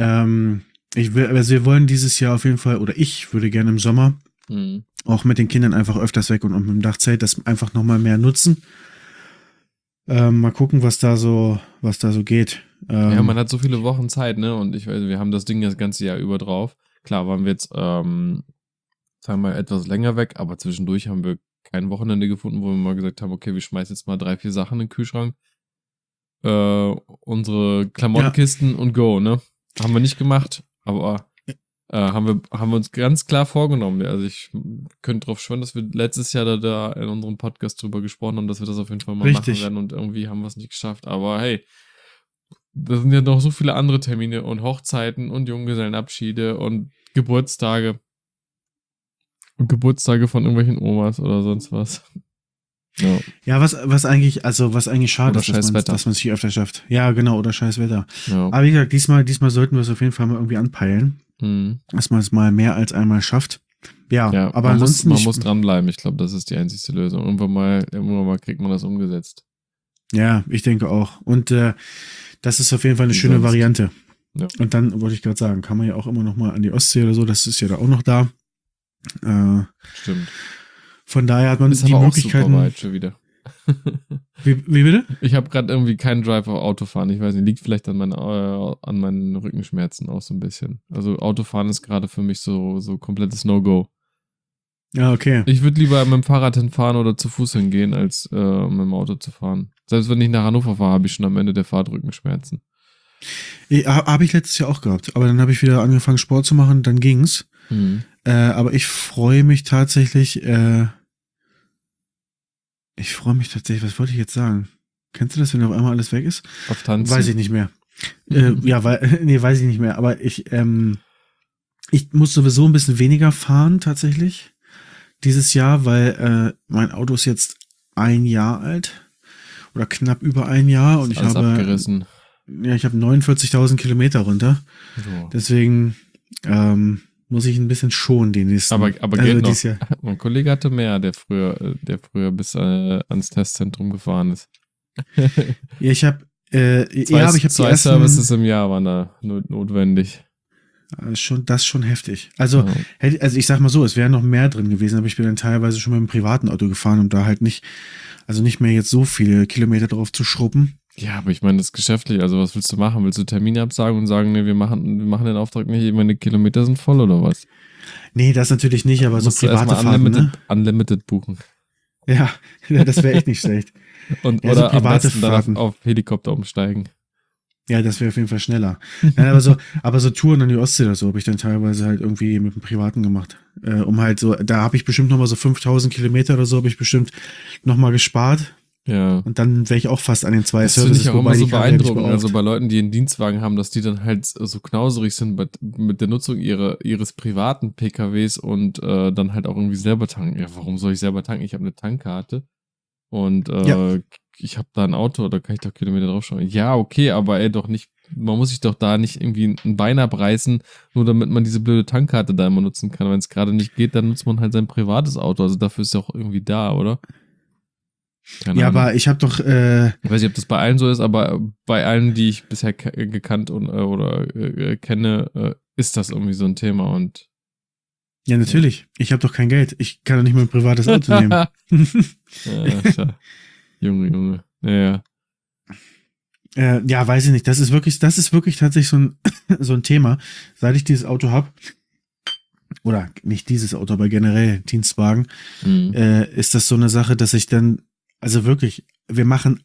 wir wollen dieses Jahr auf jeden Fall, oder ich würde gerne im Sommer auch mit den Kindern einfach öfters weg und mit dem Dachzelt das einfach nochmal mehr nutzen. Mal gucken, was da so geht. Ja, man hat so viele Wochen Zeit, ne? Und ich weiß, wir haben das Ding das ganze Jahr über drauf. Klar, waren wir jetzt, sagen wir mal, etwas länger weg, aber zwischendurch haben wir kein Wochenende gefunden, wo wir mal gesagt haben, okay, wir schmeißen jetzt mal 3-4 Sachen in den Kühlschrank. Unsere Klamottenkisten und go, ne? Haben wir nicht gemacht, aber haben wir uns ganz klar vorgenommen. Also ich könnte drauf schwören, dass wir letztes Jahr da in unserem Podcast drüber gesprochen haben, dass wir das auf jeden Fall mal machen werden und irgendwie haben wir es nicht geschafft. Aber hey, da sind ja noch so viele andere Termine und Hochzeiten und Junggesellenabschiede und Geburtstage. Und Geburtstage von irgendwelchen Omas oder sonst was. Ja, was eigentlich schade ist, dass man es hier öfter schafft. Ja, genau, oder scheiß Wetter. Ja. Aber wie gesagt, diesmal sollten wir es auf jeden Fall mal irgendwie anpeilen. Dass man es mal mehr als einmal schafft. Ja, aber ansonsten. Man muss dranbleiben. Ich glaube, das ist die einzigste Lösung. Irgendwann mal kriegt man das umgesetzt. Ja, ich denke auch. Und das ist auf jeden Fall eine schöne Variante. Ja. Und dann wollte ich gerade sagen, kann man ja auch immer noch mal an die Ostsee oder so. Das ist ja da auch noch da. Stimmt. Von daher hat man die Möglichkeiten. Auch super weit schon wieder. Wie bitte? Ich habe gerade irgendwie keinen Drive auf Autofahren. Ich weiß nicht, liegt vielleicht an meinen Rückenschmerzen auch so ein bisschen. Also Autofahren ist gerade für mich so komplettes No-Go. Ja, okay. Ich würde lieber mit dem Fahrrad hinfahren oder zu Fuß hingehen, als mit dem Auto zu fahren. Selbst wenn ich nach Hannover fahre, habe ich schon am Ende der Fahrt Rückenschmerzen. Habe ich letztes Jahr auch gehabt. Aber dann habe ich wieder angefangen, Sport zu machen, dann ging's. Aber ich freue mich tatsächlich, was wollte ich jetzt sagen? Kennst du das, wenn auf einmal alles weg ist? Auf Tanzen. Weiß ich nicht mehr. Weiß ich nicht mehr. Aber ich muss sowieso ein bisschen weniger fahren, tatsächlich. Dieses Jahr, weil mein Auto ist jetzt 1 Jahr alt. Oder knapp über 1 Jahr. Und ich habe abgerissen. Ja, ich habe 49.000 Kilometer runter. So. Deswegen muss ich ein bisschen schonen den nächsten. Aber geht noch. Jahr. Mein Kollege hatte mehr, der früher bis ans Testzentrum gefahren ist. Ja, ich habe zwei Services im Jahr waren da notwendig. Das ist schon heftig. Also ich sag mal so, es wäre noch mehr drin gewesen, aber ich bin dann teilweise schon mit einem privaten Auto gefahren, um da halt nicht mehr jetzt so viele Kilometer drauf zu schrubben. Ja, aber ich meine, das ist geschäftlich. Also was willst du machen? Willst du Termine absagen und sagen, nee, wir machen den Auftrag nicht, meine Kilometer sind voll oder was? Nee, das natürlich nicht, aber so private Fahrten, Unlimited buchen. Ja, das wäre echt nicht schlecht. Und ja, oder so private Fahrten. Dann auf Helikopter umsteigen. Ja, das wäre auf jeden Fall schneller. Nein, aber so Touren an die Ostsee oder so habe ich dann teilweise halt irgendwie mit dem Privaten gemacht. Um halt so, da habe ich bestimmt nochmal so 5.000 Kilometer oder so habe ich bestimmt nochmal gespart. Ja. Und dann wäre ich auch fast an den 2 Services. Das finde ich auch immer so beeindruckend. Also bei Leuten, die einen Dienstwagen haben, dass die dann halt so knauserig sind mit der Nutzung ihres privaten PKWs und dann halt auch irgendwie selber tanken. Ja, warum soll ich selber tanken? Ich habe eine Tankkarte und ich habe da ein Auto, da kann ich doch Kilometer draufschauen. Ja, okay, aber doch nicht, man muss sich doch da nicht irgendwie ein Bein abreißen, nur damit man diese blöde Tankkarte da immer nutzen kann. Wenn es gerade nicht geht, dann nutzt man halt sein privates Auto. Also dafür ist ja auch irgendwie da, oder? Keine Ahnung. Aber ich habe doch. Ich weiß nicht, ob das bei allen so ist, aber bei allen, die ich bisher gekannt oder kenne, ist das irgendwie so ein Thema. Und ja, natürlich. Ich habe doch kein Geld. Ich kann doch nicht mein privates Auto nehmen. Junge. Ja. Ja, weiß ich nicht. Das ist wirklich tatsächlich so ein Thema. Seit ich dieses Auto habe, oder nicht dieses Auto, aber generell Dienstwagen, ist das so eine Sache, dass ich dann, also wirklich, wir machen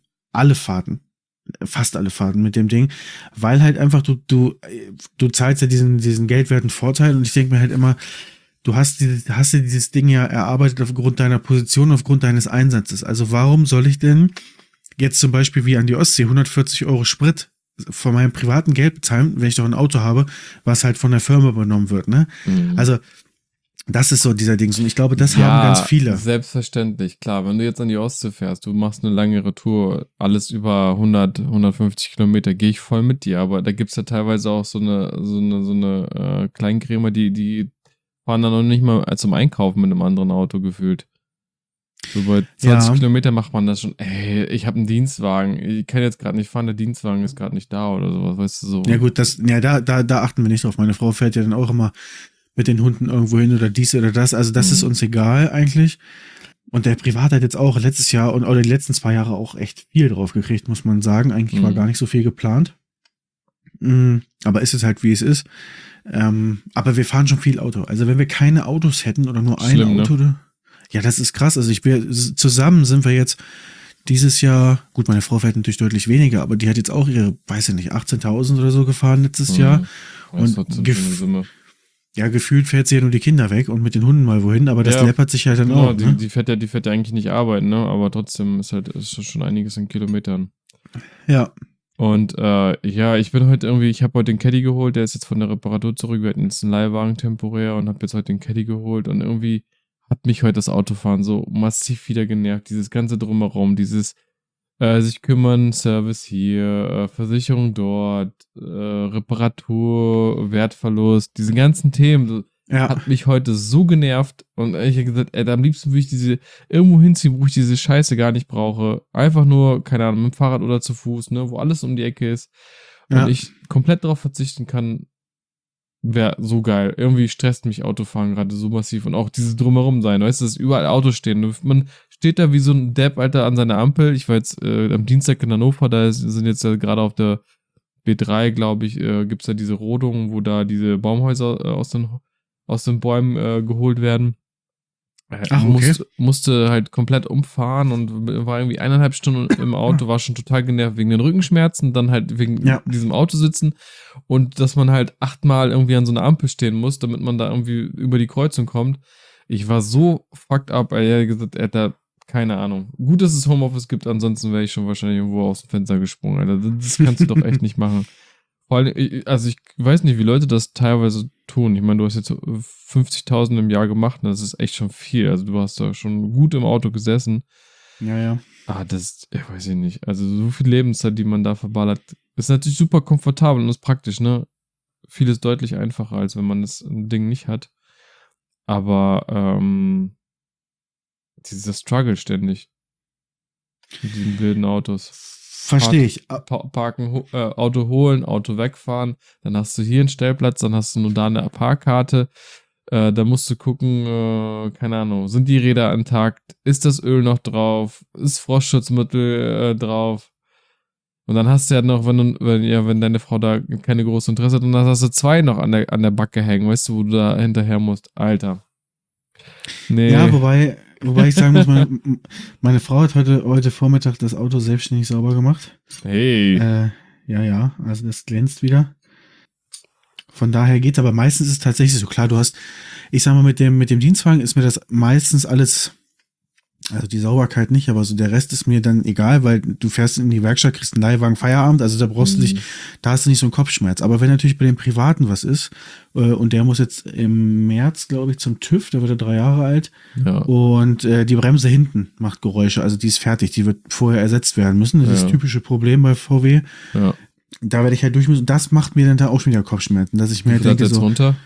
fast alle Fahrten mit dem Ding, weil halt einfach du zahlst ja diesen geldwerten Vorteil und ich denke mir halt immer, du hast dir dieses Ding ja erarbeitet aufgrund deiner Position, aufgrund deines Einsatzes. Also warum soll ich denn jetzt zum Beispiel wie an die Ostsee 140 € Sprit von meinem privaten Geld bezahlen, wenn ich doch ein Auto habe, was halt von der Firma übernommen wird, ne? Also das ist so dieser Ding. Und ich glaube, das haben ganz viele. Selbstverständlich, klar. Wenn du jetzt an die Ostsee fährst, du machst eine langere Tour, alles über 100, 150 Kilometer, gehe ich voll mit dir. Aber da gibt's ja teilweise auch so eine Kleinkrämer, die fahren dann noch nicht mal zum Einkaufen mit einem anderen Auto gefühlt. So bei 20 Kilometer macht man das schon. Ey, ich habe einen Dienstwagen. Ich kann jetzt gerade nicht fahren, der Dienstwagen ist gerade nicht da oder sowas, weißt du so. Ja gut, da achten wir nicht drauf. Meine Frau fährt ja dann auch immer mit den Hunden irgendwo hin oder dies oder das. Also das ist uns egal eigentlich. Und der Privat hat jetzt auch letztes Jahr oder die letzten 2 Jahre auch echt viel drauf gekriegt, muss man sagen. Eigentlich war gar nicht so viel geplant. Aber ist es halt, wie es ist. Aber wir fahren schon viel Auto. Also wenn wir keine Autos hätten oder nur ein Auto, ne? Ja, das ist krass. Also zusammen sind wir jetzt dieses Jahr, gut, meine Frau fährt natürlich deutlich weniger, aber die hat jetzt auch ihre, weiß ich nicht, 18.000 oder so gefahren letztes Jahr. Und gefühlt fährt sie ja nur die Kinder weg und mit den Hunden mal wohin, aber das läppert sich halt dann auch. Die fährt ja eigentlich nicht arbeiten, ne? Aber trotzdem ist schon einiges in Kilometern. Ja. Und ich bin heute irgendwie, ich habe heute den Caddy geholt, der ist jetzt von der Reparatur zurück, wir hatten jetzt einen Leihwagen temporär und habe jetzt heute den Caddy geholt und irgendwie hat mich heute das Autofahren so massiv wieder genervt, dieses ganze Drumherum, dieses sich kümmern, Service hier, Versicherung dort, Reparatur, Wertverlust, diese ganzen Themen, hat mich heute so genervt und ich habe gesagt, am liebsten würde ich irgendwo hinziehen, wo ich diese Scheiße gar nicht brauche. Einfach nur, keine Ahnung, mit dem Fahrrad oder zu Fuß, ne, wo alles um die Ecke ist und ich komplett darauf verzichten kann, wäre so geil. Irgendwie stresst mich Autofahren gerade so massiv und auch dieses Drumherum sein, weißt du, dass überall Autos stehen. Man steht da wie so ein Depp, Alter, an seiner Ampel. Ich war jetzt am Dienstag in Hannover, da sind jetzt ja gerade auf der B3, glaube ich, gibt's da diese Rodungen, wo da diese Baumhäuser aus den Bäumen geholt werden. Ach, okay. Musste halt komplett umfahren und war irgendwie 1,5 Stunden im Auto, war schon total genervt wegen den Rückenschmerzen, dann halt wegen diesem Auto sitzen und dass man halt 8-mal irgendwie an so einer Ampel stehen muss, damit man da irgendwie über die Kreuzung kommt. Ich war so fucked up, er hat gesagt, er hat da keine Ahnung. Gut, dass es Homeoffice gibt, ansonsten wäre ich schon wahrscheinlich irgendwo aus dem Fenster gesprungen, Alter. Das kannst du doch echt nicht machen. Vor allem, also ich weiß nicht, wie Leute das teilweise tun. Ich meine, du hast jetzt 50.000 im Jahr gemacht und das ist echt schon viel. Also du hast da schon gut im Auto gesessen. Ja. Ich weiß nicht. Also so viel Lebenszeit, die man da verballert, ist natürlich super komfortabel und ist praktisch, ne? Vieles deutlich einfacher, als wenn man das Ding nicht hat. Aber, dieser Struggle ständig. Mit diesen wilden Autos. Verstehe ich. Parken, Auto holen, Auto wegfahren, dann hast du hier einen Stellplatz, dann hast du nur da eine Parkkarte, da musst du gucken, keine Ahnung, sind die Räder intakt, ist das Öl noch drauf, ist Frostschutzmittel drauf und dann hast du ja noch, wenn deine Frau da keine große Interesse hat, und dann hast du 2 noch an der Backe hängen, weißt du, wo du da hinterher musst, Alter. Nee. Ja, wobei ich sagen muss, meine Frau hat heute Vormittag das Auto selbstständig sauber gemacht. Hey. Ja, also das glänzt wieder. Von daher geht's, aber meistens ist es tatsächlich so, klar, ich sag mal, mit dem Dienstwagen ist mir das meistens alles, also die Sauberkeit nicht, aber so der Rest ist mir dann egal, weil du fährst in die Werkstatt, kriegst einen Leihwagen, Feierabend, also da brauchst du dich, da hast du nicht so einen Kopfschmerz. Aber wenn natürlich bei dem Privaten was ist, und der muss jetzt im März, glaube ich, zum TÜV, der wird ja 3 Jahre alt, und die Bremse hinten macht Geräusche, also die ist fertig, die wird vorher ersetzt werden müssen. Das ist das typische Problem bei VW. Ja. Da werde ich halt durch müssen. Das macht mir dann da auch schon wieder Kopfschmerzen, dass ich mir denke, jetzt so runter?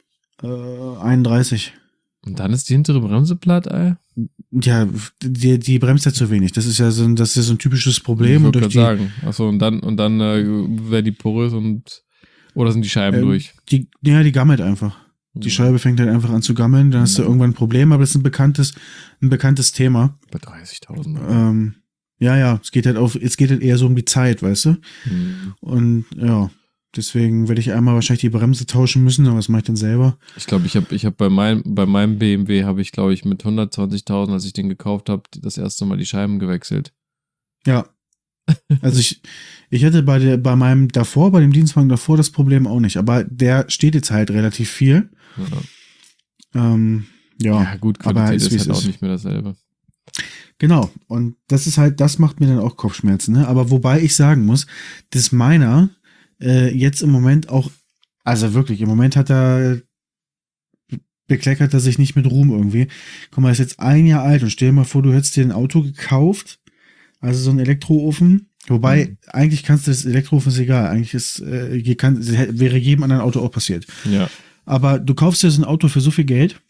31. Und dann ist die hintere Bremse platt, ey? Ja, die bremst ja zu wenig. Das ist ja so ein typisches Problem. Ich würde sagen. Achso, und dann wäre die porös oder sind die Scheiben durch? Die gammelt einfach. Die Scheibe fängt halt einfach an zu gammeln, dann hast du irgendwann ein Problem, aber das ist ein bekanntes Thema. Bei 30.000. Ja, es geht halt eher so um die Zeit, weißt du? Und ja, deswegen werde ich einmal wahrscheinlich die Bremse tauschen müssen, aber was mache ich denn selber? Ich glaube, ich habe bei meinem BMW habe ich, glaube ich, mit 120.000, als ich den gekauft habe, das erste Mal die Scheiben gewechselt. Ja. Also ich hätte bei dem Dienstwagen davor das Problem auch nicht, aber der steht jetzt halt relativ viel. Ja, gut, Qualität aber ist halt auch nicht mehr dasselbe. Genau, und das macht mir dann auch Kopfschmerzen, ne? Aber wobei ich sagen muss, dass meiner jetzt im Moment auch, also wirklich, im Moment bekleckert er sich nicht mit Ruhm irgendwie. Guck mal, er ist jetzt 1 Jahr alt und stell dir mal vor, du hättest dir ein Auto gekauft, also so ein Elektroofen, wobei eigentlich kannst du das Elektroofen ist egal, eigentlich wäre jedem anderen Auto auch passiert. Ja. Aber du kaufst dir so ein Auto für so viel Geld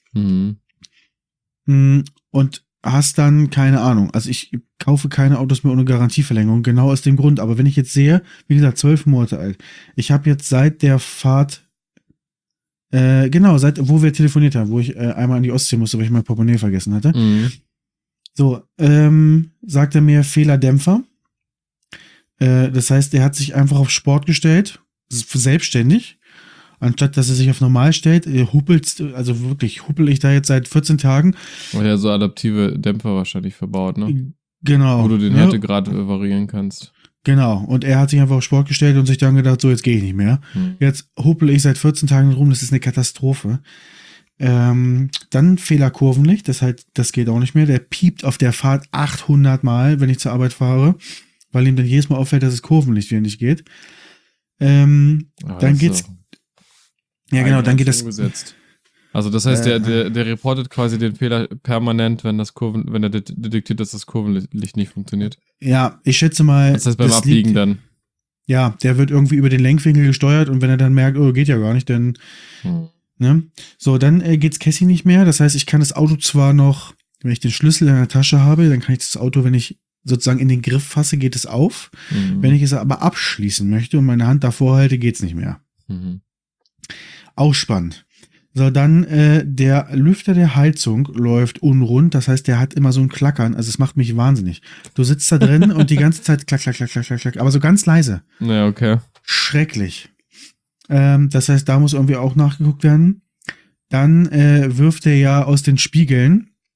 und hast dann keine Ahnung. Also ich kaufe keine Autos mehr ohne Garantieverlängerung, genau aus dem Grund. Aber wenn ich jetzt sehe, wie gesagt, 12 Monate alt. Ich habe jetzt seit der Fahrt, seit wo wir telefoniert haben, wo ich einmal an die Ostsee musste, weil ich mein Portemonnaie vergessen hatte. So, sagt er mir Fehlerdämpfer. Das heißt, er hat sich einfach auf Sport gestellt, selbstständig. Anstatt, dass er sich auf normal stellt, huppel ich da jetzt seit 14 Tagen. Und ja, so adaptive Dämpfer wahrscheinlich verbaut, ne? Genau. Wo du den Härtegrad variieren kannst. Genau. Und er hat sich einfach auf Sport gestellt und sich dann gedacht, so, jetzt gehe ich nicht mehr. Jetzt huppel ich seit 14 Tagen rum, das ist eine Katastrophe. Dann Fehlerkurvenlicht, das geht auch nicht mehr. Der piept auf der Fahrt 800 Mal, wenn ich zur Arbeit fahre, weil ihm dann jedes Mal auffällt, dass das Kurvenlicht wieder nicht geht. Dann geht's. Ja, genau, dann geht das. Umgesetzt. Also das heißt, der reportet quasi den Fehler permanent, wenn er detektiert, dass das Kurvenlicht nicht funktioniert. Ja, ich schätze mal. Das heißt beim Abbiegen dann. Ja, der wird irgendwie über den Lenkwinkel gesteuert und wenn er dann merkt, oh, geht ja gar nicht, dann. Ne? So, dann geht's Cassie nicht mehr. Das heißt, ich kann das Auto zwar noch, wenn ich den Schlüssel in der Tasche habe, dann kann ich das Auto, wenn ich sozusagen in den Griff fasse, geht es auf. Wenn ich es aber abschließen möchte und meine Hand davor halte, geht's nicht mehr. Auch spannend. So, dann der Lüfter der Heizung läuft unrund, das heißt, der hat immer so ein Klackern, also es macht mich wahnsinnig. Du sitzt da drin und die ganze Zeit klack, klack, klack, klack, klack, klack, aber so ganz leise. Ja, okay. Schrecklich. Das heißt, da muss irgendwie auch nachgeguckt werden. Dann wirft er ja aus den Spiegeln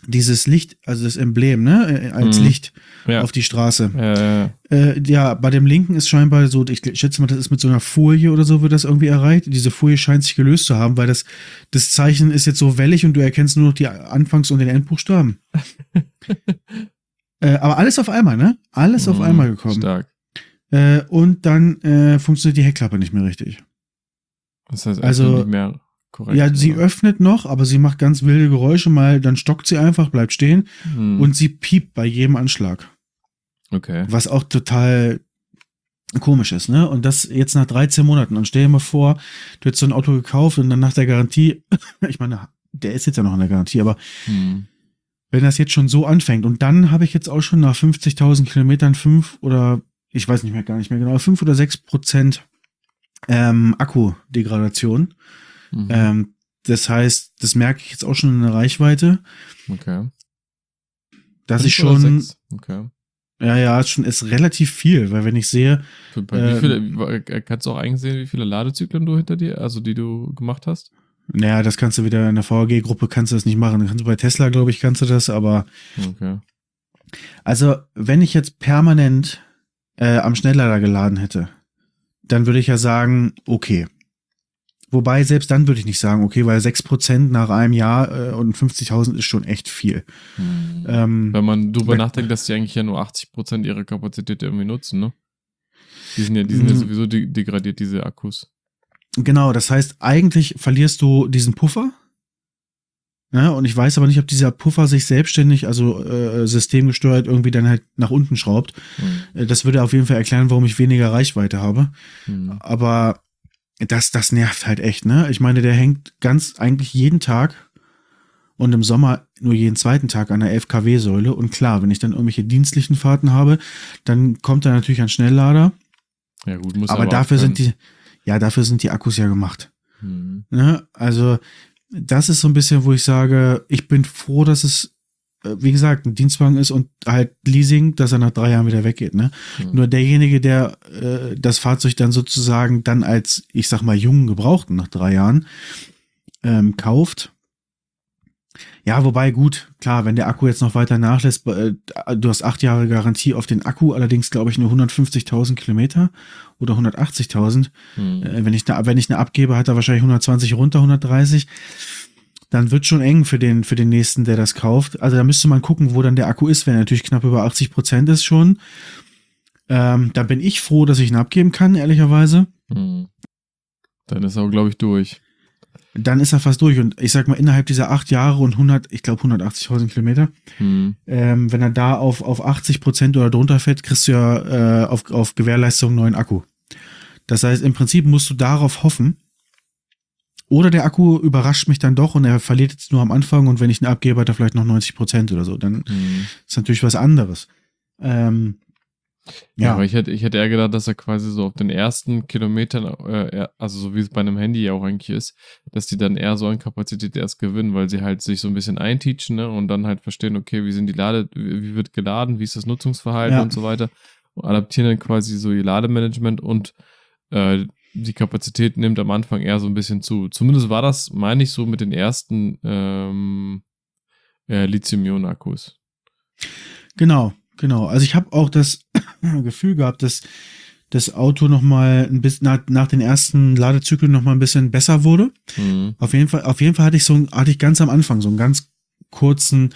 dieses Licht, also das Emblem, ne, als Licht auf die Straße. Ja, bei dem linken ist scheinbar so, ich schätze mal, das ist mit so einer Folie oder so wird das irgendwie erreicht. Diese Folie scheint sich gelöst zu haben, weil das Zeichen ist jetzt so wellig und du erkennst nur noch die Anfangs- und den Endbuchstaben. Aber alles auf einmal, ne? Alles auf einmal gekommen. Stark. Und dann funktioniert die Heckklappe nicht mehr richtig. Das heißt, also nicht mehr korrekt. Ja, sie öffnet noch, aber sie macht ganz wilde Geräusche, mal dann stockt sie einfach, bleibt stehen und sie piept bei jedem Anschlag. Okay. Was auch total komisch ist, ne? Und das jetzt nach 13 Monaten. Und stell dir mal vor, du hättest so ein Auto gekauft und dann nach der Garantie, ich meine, der ist jetzt ja noch in der Garantie, aber wenn das jetzt schon so anfängt und dann habe ich jetzt auch schon nach 50.000 Kilometern 5 oder, ich weiß nicht mehr, gar nicht mehr genau, 5 oder 6% Akkudegradation. Das heißt, das merke ich jetzt auch schon in der Reichweite. Okay. Dass ich schon. 6? Okay. Ja, ist relativ viel, weil wenn ich sehe. Wie viele, kannst du auch einsehen, wie viele Ladezyklen du hinter dir, also die du gemacht hast? Naja, das kannst du wieder in der VAG-Gruppe kannst du das nicht machen. Kannst du bei Tesla, glaube ich, kannst du das, aber. Okay. Also, wenn ich jetzt permanent am Schnelllader geladen hätte, dann würde ich ja sagen, okay. Wobei, selbst dann würde ich nicht sagen, okay, weil 6% nach einem Jahr und 50.000 ist schon echt viel. Wenn man drüber nachdenkt, dass die eigentlich ja nur 80% ihrer Kapazität irgendwie nutzen, ne? Die sind ja sowieso degradiert, diese Akkus. Genau, das heißt, eigentlich verlierst du diesen Puffer. Ja, und ich weiß aber nicht, ob dieser Puffer sich selbstständig, also systemgesteuert, irgendwie dann halt nach unten schraubt. Das würde auf jeden Fall erklären, warum ich weniger Reichweite habe. Aber das nervt halt echt, ne? Ich meine, der hängt eigentlich jeden Tag und im Sommer nur jeden zweiten Tag an der 11 kW-Säule. Und klar, wenn ich dann irgendwelche dienstlichen Fahrten habe, dann kommt er natürlich an Schnelllader. Ja, gut, muss aber dafür sind die Akkus ja gemacht. Ne? Also, das ist so ein bisschen, wo ich sage, ich bin froh, dass es, wie gesagt, ein Dienstwagen ist und halt Leasing, dass er nach 3 Jahren wieder weggeht, ne? Nur derjenige, der das Fahrzeug dann sozusagen dann als, ich sag mal, jungen Gebrauchten nach 3 Jahren kauft. Ja, wobei, gut, klar, wenn der Akku jetzt noch weiter nachlässt, du hast 8 Jahre Garantie auf den Akku, allerdings glaube ich nur 150.000 Kilometer oder 180.000. Wenn ich eine abgebe, hat er wahrscheinlich 120 runter, 130. Dann wird schon eng für den nächsten, der das kauft. Also da müsste man gucken, wo dann der Akku ist, wenn er natürlich knapp über 80% ist schon. Da bin ich froh, dass ich ihn abgeben kann, ehrlicherweise. Dann ist er, glaube ich, durch. Dann ist er fast durch. Und ich sag mal, innerhalb dieser 8 Jahre und 180.000 Kilometer, wenn er da auf 80% oder drunter fährt, kriegst du ja auf Gewährleistung einen neuen Akku. Das heißt, im Prinzip musst du darauf hoffen, oder der Akku überrascht mich dann doch und er verliert jetzt nur am Anfang und wenn ich ihn abgebe, hat er vielleicht noch 90% oder so. Dann ist natürlich was anderes. Ja, aber ich hätte eher gedacht, dass er quasi so auf den ersten Kilometern, also so wie es bei einem Handy ja auch eigentlich ist, dass die dann eher so an Kapazität erst gewinnen, weil sie halt sich so ein bisschen einteachen, ne, und dann halt verstehen, okay, wie wird geladen, wie ist das Nutzungsverhalten und so weiter und adaptieren dann quasi so ihr Lademanagement und die Kapazität nimmt am Anfang eher so ein bisschen zu. Zumindest war das, meine ich, so mit den ersten Lithium-Ionen-Akkus. Genau. Also ich habe auch das Gefühl gehabt, dass das Auto noch mal ein bisschen nach den ersten Ladezyklen noch mal ein bisschen besser wurde. Auf jeden Fall hatte ich ganz am Anfang so einen ganz kurzen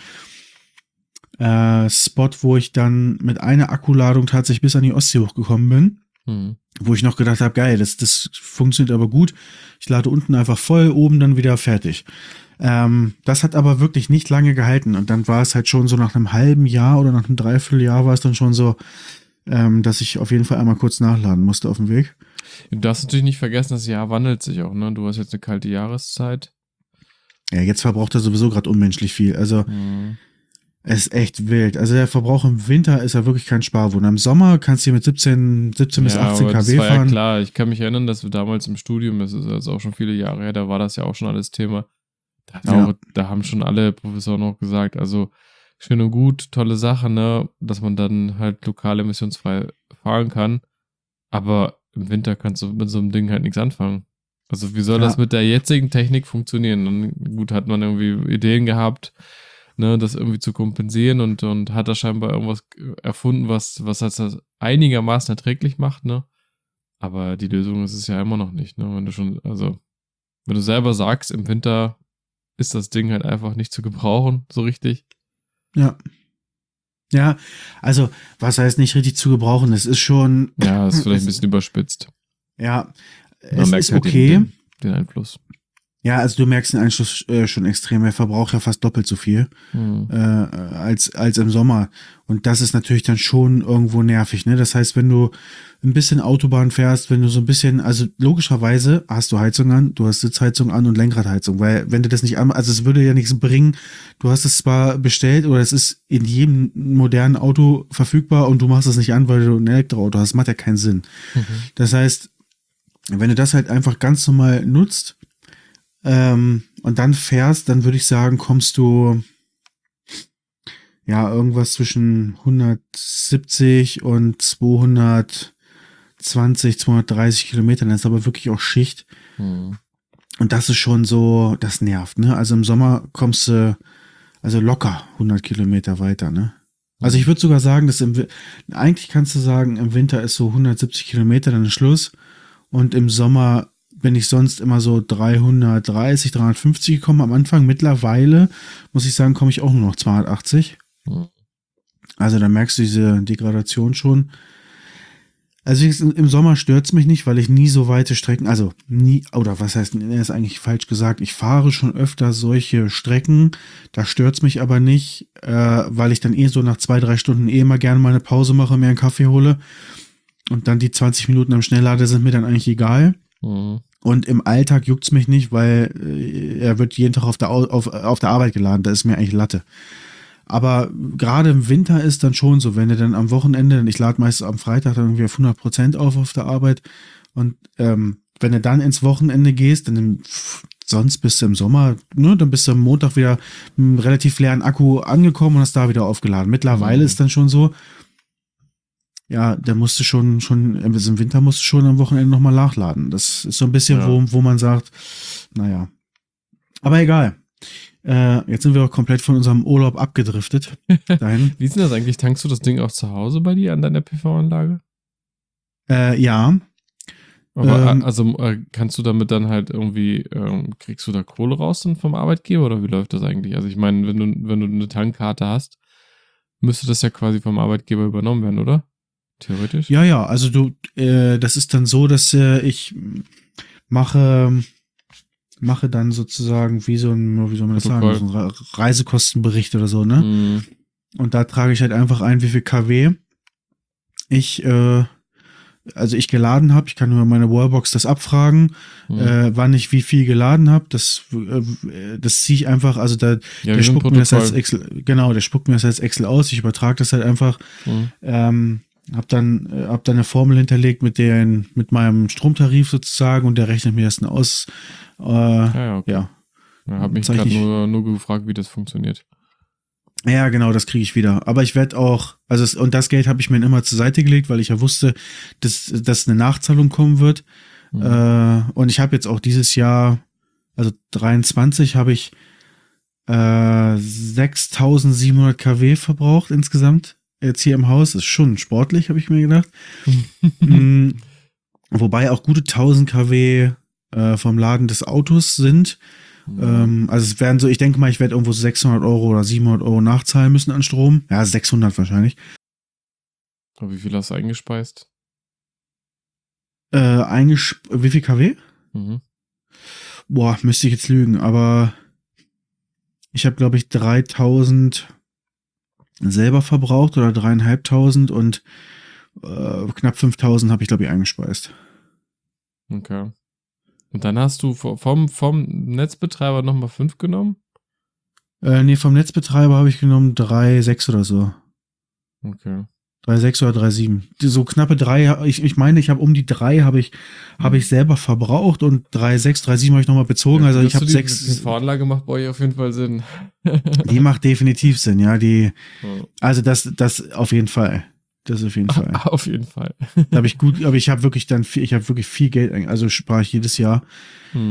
Spot, wo ich dann mit einer Akkuladung tatsächlich bis an die Ostsee hochgekommen bin. Wo ich noch gedacht habe, geil, das funktioniert aber gut. Ich lade unten einfach voll, oben dann wieder fertig. Das hat aber wirklich nicht lange gehalten. Und dann war es halt schon so nach einem halben Jahr oder nach einem Dreivierteljahr war es dann schon so, dass ich auf jeden Fall einmal kurz nachladen musste auf dem Weg. Du darfst natürlich nicht vergessen, das Jahr wandelt sich auch, ne? Du hast jetzt eine kalte Jahreszeit. Ja, jetzt verbraucht er sowieso gerade unmenschlich viel. Also es ist echt wild. Also der Verbrauch im Winter ist ja wirklich kein Sparwunder. Im Sommer kannst du hier mit 17 bis 18 kW das war fahren. Ja klar, ich kann mich erinnern, dass wir damals im Studium, das ist jetzt auch schon viele Jahre her, da war das ja auch schon alles Thema. Da haben schon alle Professoren auch gesagt, also schön und gut, tolle Sache, ne, dass man dann halt lokal emissionsfrei fahren kann, aber im Winter kannst du mit so einem Ding halt nichts anfangen. Also wie soll das mit der jetzigen Technik funktionieren? Und gut, hat man irgendwie Ideen gehabt, ne, das irgendwie zu kompensieren und hat da scheinbar irgendwas erfunden, was das einigermaßen erträglich macht, ne? Aber die Lösung ist es ja immer noch nicht, ne? Wenn du selber sagst, im Winter ist das Ding halt einfach nicht zu gebrauchen, so richtig. Ja. Ja, also, was heißt nicht richtig zu gebrauchen? Es ist schon. Ja, ist vielleicht ein bisschen überspitzt. Ja, Man merkt ist halt okay. Den Einfluss. Ja, also du merkst den Einschluss schon extrem. Er verbraucht ja fast doppelt so viel als im Sommer. Und das ist natürlich dann schon irgendwo nervig, ne? Das heißt, wenn du ein bisschen Autobahn fährst, wenn du so ein bisschen, also logischerweise hast du Heizung an, du hast Sitzheizung an und Lenkradheizung, weil wenn du das nicht an, also es würde ja nichts bringen, du hast es zwar bestellt oder es ist in jedem modernen Auto verfügbar und du machst es nicht an, weil du ein Elektroauto hast, das macht ja keinen Sinn. Das heißt, wenn du das halt einfach ganz normal nutzt, und dann fährst, dann würde ich sagen, kommst du ja irgendwas zwischen 170 und 220, 230 Kilometern. Das ist aber wirklich auch Schicht. Und das ist schon so, das nervt, ne? Also im Sommer kommst du also locker 100 Kilometer weiter, ne? Also ich würde sogar sagen, dass eigentlich kannst du sagen, im Winter ist so 170 Kilometer dann Schluss und im Sommer bin ich sonst immer so 330, 350 gekommen am Anfang. Mittlerweile, muss ich sagen, komme ich auch nur noch 280. Also da merkst du diese Degradation schon. Also im Sommer stört es mich nicht, weil ich nie so weite Strecken, also nie, oder was heißt, ist eigentlich falsch gesagt, ich fahre schon öfter solche Strecken, da stört es mich aber nicht, weil ich dann so nach 2-3 Stunden immer gerne mal eine Pause mache, mir einen Kaffee hole und dann die 20 Minuten am Schnelllader sind mir dann eigentlich egal. Und im Alltag juckt's mich nicht, weil er wird jeden Tag auf der Arbeit geladen. Da ist mir eigentlich Latte. Aber gerade im Winter ist dann schon so, wenn du dann am Wochenende, ich lade meistens am Freitag dann irgendwie auf 100% auf der Arbeit. Und wenn du dann ins Wochenende gehst, dann sonst bist du im Sommer, ne, dann bist du am Montag wieder mit einem relativ leeren Akku angekommen und hast da wieder aufgeladen. Mittlerweile ist dann schon so, ja, da musst du schon, im Winter musst du schon am Wochenende nochmal nachladen. Das ist so ein bisschen, wo man sagt, naja. Aber egal. Jetzt sind wir auch komplett von unserem Urlaub abgedriftet. Dahin. Wie ist denn das eigentlich? Tankst du das Ding auch zu Hause bei dir an deiner PV-Anlage? Ja. Aber kannst du damit dann halt irgendwie, kriegst du da Kohle raus dann vom Arbeitgeber oder wie läuft das eigentlich? Also ich meine, wenn du eine Tankkarte hast, müsste das ja quasi vom Arbeitgeber übernommen werden, oder? Theoretisch? Ja, also das ist dann so, dass ich mache dann sozusagen wie soll man das sagen, so ein Reisekostenbericht oder so, ne? Und da trage ich halt einfach ein, wie viel kW ich geladen habe. Ich kann über meine Wallbox das abfragen, wann ich wie viel geladen habe. Das ziehe ich einfach, also der spuckt mir das als Excel, genau, der spuckt mir das als Excel aus. Ich übertrage das halt einfach. Hab dann eine Formel hinterlegt mit meinem Stromtarif sozusagen und der rechnet mir das dann aus. Okay. Ja. Hab mich gerade nur gefragt, wie das funktioniert. Ja, genau, das kriege ich wieder. Aber ich werde auch, und das Geld habe ich mir immer zur Seite gelegt, weil ich ja wusste, dass eine Nachzahlung kommen wird. Und ich habe jetzt auch dieses Jahr, also 23, habe ich 6.700 kW verbraucht insgesamt. Jetzt hier im Haus, ist schon sportlich, habe ich mir gedacht. Wobei auch gute 1000 kW vom Laden des Autos sind. Also es werden so, ich denke mal, ich werde irgendwo 600 Euro oder 700 Euro nachzahlen müssen an Strom. Ja, 600 wahrscheinlich. Aber wie viel hast du eingespeist? Wie viel kW? Boah, müsste ich jetzt lügen, aber ich habe, glaube ich, 3000 selber verbraucht oder 3.500 und knapp 5.000 habe ich, glaube ich, eingespeist. Okay. Und dann hast du vom Netzbetreiber nochmal 5 genommen? Nee, vom Netzbetreiber habe ich genommen 3,6 oder so. Okay. 3,6 oder 3,7. So knappe 3, ich meine, ich habe um die 3 habe ich selber verbraucht und 3,6, 3,7 habe ich nochmal bezogen. Ja, also ich habe 6. Die PV-Anlage macht bei euch auf jeden Fall Sinn. Die macht definitiv Sinn, ja. Also das auf jeden Fall. Das auf jeden Fall. Auf jeden Fall. Da habe ich gut, aber ich habe wirklich viel Geld, also spare ich jedes Jahr.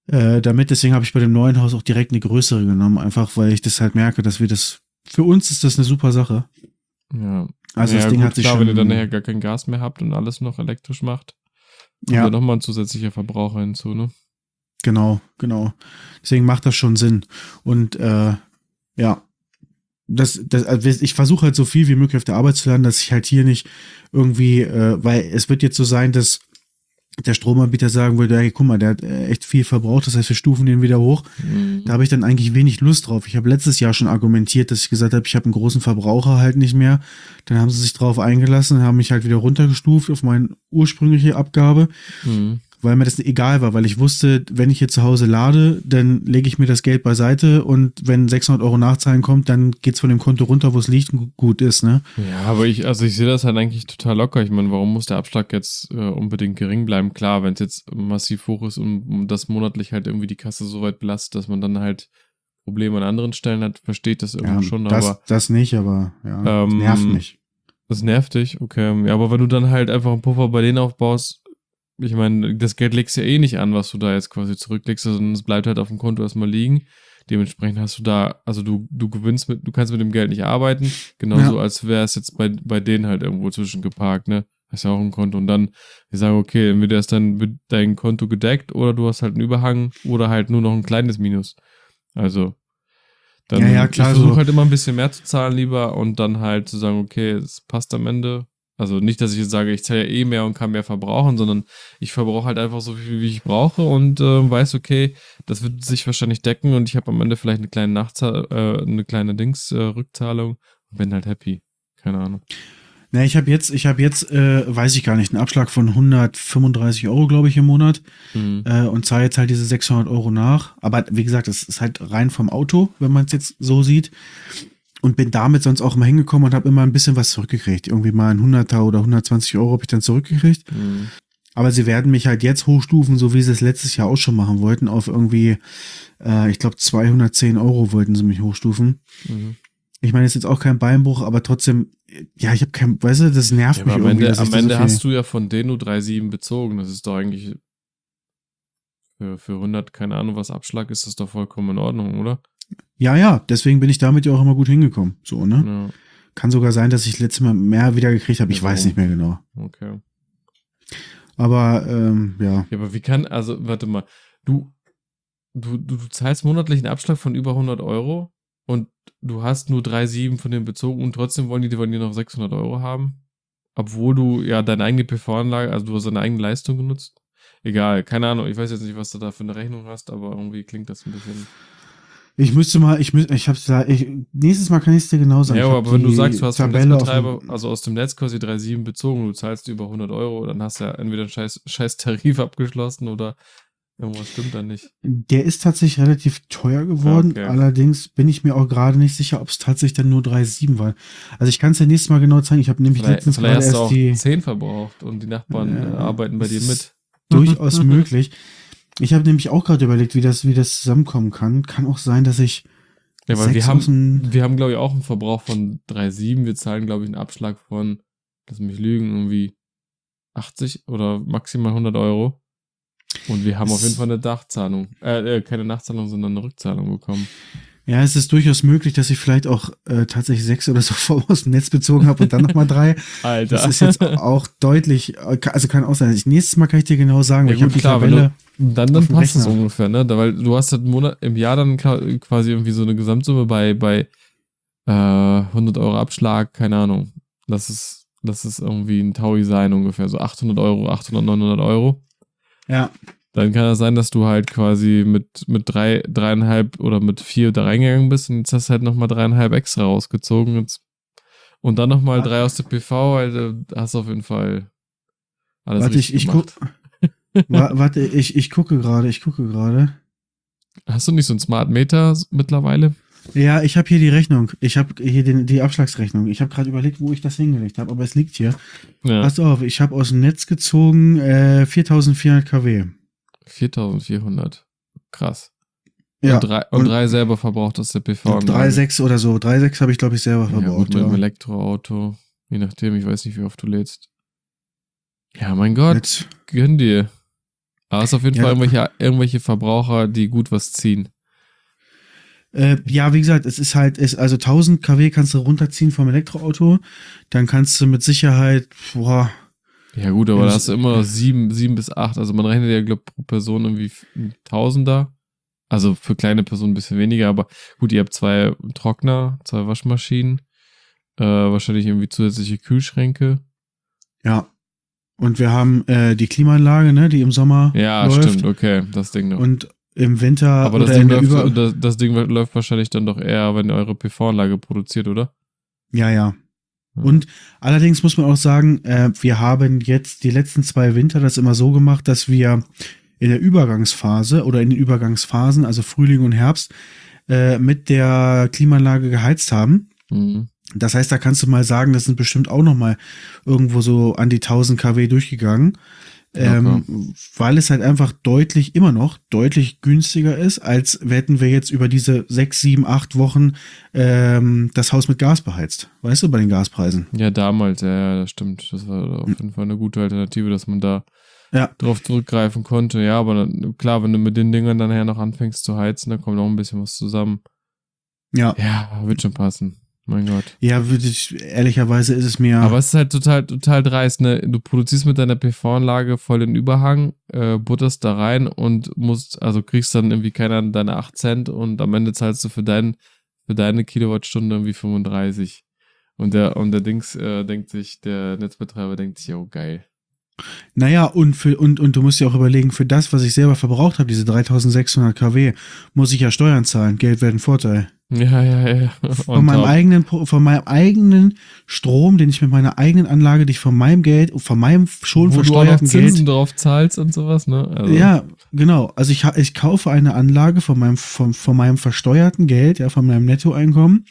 Deswegen habe ich bei dem neuen Haus auch direkt eine größere genommen, einfach weil ich das halt merke, dass für uns ist das eine super Sache. Ja. Also ja, das Ding gut, hat sich klar, schon. wenn ihr dann nachher gar kein Gas mehr habt und alles noch elektrisch macht, kommt ja nochmal ein zusätzlicher Verbraucher hinzu, ne? Genau. Deswegen macht das schon Sinn. Und ja, also ich versuche halt so viel wie möglich auf der Arbeit zu lernen, dass ich halt hier nicht irgendwie, weil es wird jetzt so sein, dass der Stromanbieter sagen würde, hey, guck mal, der hat echt viel verbraucht, das heißt, wir stufen den wieder hoch. Da habe ich dann eigentlich wenig Lust drauf. Ich habe letztes Jahr schon argumentiert, dass ich gesagt habe, ich habe einen großen Verbraucher halt nicht mehr. Dann haben sie sich drauf eingelassen, haben mich halt wieder runtergestuft auf meine ursprüngliche Abgabe, weil mir das egal war, weil ich wusste, wenn ich hier zu Hause lade, dann lege ich mir das Geld beiseite und wenn 600 Euro Nachzahlen kommt, dann geht's von dem Konto runter, wo es liegt und gut ist, ne? Ja, aber ich sehe das halt eigentlich total locker. Ich meine, warum muss der Abschlag jetzt unbedingt gering bleiben? Klar, wenn es jetzt massiv hoch ist und das monatlich halt irgendwie die Kasse so weit belastet, dass man dann halt Probleme an anderen Stellen hat, versteht das irgendwo schon, aber. Das nicht, aber ja, das nervt mich. Das nervt dich, okay. Ja, aber wenn du dann halt einfach einen Puffer bei denen aufbaust, ich meine, das Geld legst du ja eh nicht an, was du da jetzt quasi zurücklegst, sondern es bleibt halt auf dem Konto erstmal liegen. Dementsprechend hast du da, also du gewinnst du kannst mit dem Geld nicht arbeiten, genauso als wäre es jetzt bei denen halt irgendwo zwischengeparkt, ne? Hast ja auch ein Konto und dann, die sagen, okay, entweder ist dann dein Konto gedeckt oder du hast halt einen Überhang oder halt nur noch ein kleines Minus. Also, dann klar, ich versuche halt immer ein bisschen mehr zu zahlen lieber und dann halt zu sagen, okay, es passt am Ende. Also nicht, dass ich jetzt sage, ich zahle ja eh mehr und kann mehr verbrauchen, sondern ich verbrauche halt einfach so viel, wie ich brauche und weiß, okay, das wird sich wahrscheinlich decken und ich habe am Ende vielleicht eine kleine Rückzahlung und bin halt happy. Keine Ahnung. Ne, ich habe jetzt, weiß ich gar nicht, einen Abschlag von 135 Euro, glaube ich, im Monat und zahle jetzt halt diese 600 Euro nach. Aber wie gesagt, das ist halt rein vom Auto, wenn man es jetzt so sieht. Und bin damit sonst auch immer hingekommen und habe immer ein bisschen was zurückgekriegt. Irgendwie mal ein 100er oder 120 Euro habe ich dann zurückgekriegt. Aber sie werden mich halt jetzt hochstufen, so wie sie es letztes Jahr auch schon machen wollten, auf irgendwie, ich glaube 210 Euro wollten sie mich hochstufen. Ich meine, es ist jetzt auch kein Beinbruch, aber trotzdem, ja, ich habe kein, weißt du, das nervt mich irgendwie. Am Ende hast du ja von denen nur 3,7 bezogen. Das ist doch eigentlich für 100, keine Ahnung, was Abschlag ist, das doch vollkommen in Ordnung, oder? Ja, deswegen bin ich damit ja auch immer gut hingekommen. So, ne? Ja. Kann sogar sein, dass ich letztes Mal mehr wieder gekriegt habe. Ich weiß nicht mehr genau. Okay. Aber, ja. Ja, aber wie kann, also, warte mal, du zahlst monatlich einen Abschlag von über 100 Euro und du hast nur 3,7 von denen bezogen und trotzdem wollen die noch 600 Euro haben? Obwohl du ja deine eigene PV-Anlage, also du hast deine eigene Leistung genutzt? Egal, keine Ahnung, ich weiß jetzt nicht, was du da für eine Rechnung hast, aber irgendwie klingt das ein bisschen. Nächstes Mal kann ich es dir genau sagen. Ja, aber wenn du sagst, du hast vom Tabelle Netzbetreiber, also aus dem Netz quasi 3,7 bezogen, du zahlst über 100 Euro, dann hast du ja entweder einen scheiß Tarif abgeschlossen oder irgendwas stimmt da nicht. Der ist tatsächlich relativ teuer geworden. Okay. Allerdings bin ich mir auch gerade nicht sicher, ob es tatsächlich dann nur 3,7 war. Also ich kann es dir nächstes Mal genau zeigen. Ich habe nämlich letztens gerade hast erst du auch die 10 verbraucht und die Nachbarn arbeiten bei dir mit. Durchaus möglich. Ich habe nämlich auch gerade überlegt, wie das zusammenkommen kann. Kann auch sein, dass ich ja, weil wir haben, glaube ich, auch einen Verbrauch von 3,7. Wir zahlen, glaube ich, einen Abschlag von, lass mich lügen, irgendwie 80 oder maximal 100 Euro. Und wir haben auf jeden Fall eine Nachzahlung. Keine Nachzahlung, sondern eine Rückzahlung bekommen. Ja, es ist durchaus möglich, dass ich vielleicht auch tatsächlich 6 oder so aus dem Netz bezogen habe und dann nochmal 3. Alter. Das ist jetzt auch deutlich, also kann auch sein. Nächstes Mal kann ich dir genau sagen, ja, weil gut, ich habe die Tabelle. Dann passt es ungefähr, ne? Weil du hast halt im Jahr dann quasi irgendwie so eine Gesamtsumme bei 100 Euro Abschlag, keine Ahnung. Lass es irgendwie ein Taui sein, ungefähr so 800 Euro, 800, 900 Euro. Ja. Dann kann es sein, dass du halt quasi mit 3,5 oder mit 4 da reingegangen bist und jetzt hast du halt nochmal 3,5 extra rausgezogen und dann nochmal 3 aus der PV, also hast du auf jeden Fall alles richtig gemacht. Ich gucke gerade. Hast du nicht so ein Smart Meter mittlerweile? Ja, ich habe hier die Rechnung. Ich habe hier die Abschlagsrechnung. Ich habe gerade überlegt, wo ich das hingelegt habe, aber es liegt hier. Ja. Pass auf, ich habe aus dem Netz gezogen 4400 kW. 4400. Krass. Ja. Und 3 selber verbraucht aus der PV. 3,6 oder so. 3,6 habe ich, glaube ich, selber verbraucht. Ja, mit dem Elektroauto. Je nachdem, ich weiß nicht, wie oft du lädst. Ja, mein Gott. Gönn dir. Aber es ist auf jeden Fall irgendwelche Verbraucher, die gut was ziehen. Ja, wie gesagt, es ist halt, also 1000 kW kannst du runterziehen vom Elektroauto, dann kannst du mit Sicherheit, Ja gut, aber da hast du immer noch 7 bis 8, also man rechnet ja, glaube ich, pro Person irgendwie Tausender. Also für kleine Personen ein bisschen weniger, aber gut, ihr habt 2 Trockner, 2 Waschmaschinen, wahrscheinlich irgendwie zusätzliche Kühlschränke. Ja. Und wir haben die Klimaanlage, ne, die im Sommer läuft. Stimmt, okay, das Ding noch. Und im Winter aber das Ding läuft wahrscheinlich dann doch eher, wenn ihr eure PV-Anlage produziert, oder? Ja. Und allerdings muss man auch sagen, wir haben jetzt die letzten 2 Winter das immer so gemacht, dass wir in der Übergangsphase oder in den Übergangsphasen, also Frühling und Herbst, mit der Klimaanlage geheizt haben. Mhm. Das heißt, da kannst du mal sagen, das sind bestimmt auch noch mal irgendwo so an die 1000 kW durchgegangen, weil es halt einfach immer noch deutlich günstiger ist, als hätten wir jetzt über diese 6, 7, 8 Wochen das Haus mit Gas beheizt. Weißt du, bei den Gaspreisen. Ja, damals, ja, das stimmt. Das war auf jeden Fall eine gute Alternative, dass man da drauf zurückgreifen konnte. Ja, aber klar, wenn du mit den Dingern dann nachher noch anfängst zu heizen, dann kommt auch ein bisschen was zusammen. Ja. Ja, wird schon passen. Mein Gott. Ja, ehrlicherweise ist es mir. Aber es ist halt total dreist, ne? Du produzierst mit deiner PV-Anlage voll den Überhang, butterst da rein und kriegst dann irgendwie deine 8 Cent und am Ende zahlst du für deine Kilowattstunde irgendwie 35. Und der Netzbetreiber denkt sich, oh geil. Naja, und du musst ja auch überlegen, für das, was ich selber verbraucht habe, diese 3600 kW, muss ich ja Steuern zahlen. Geld wäre ein Vorteil. Ja. Von meinem eigenen Strom, den ich mit meiner eigenen Anlage, die ich von meinem schon wo versteuerten du auch noch Zinsen drauf zahlst und sowas, ne? Also. Ja, genau. Also ich kaufe eine Anlage von meinem versteuerten Geld, ja, von meinem Nettoeinkommen,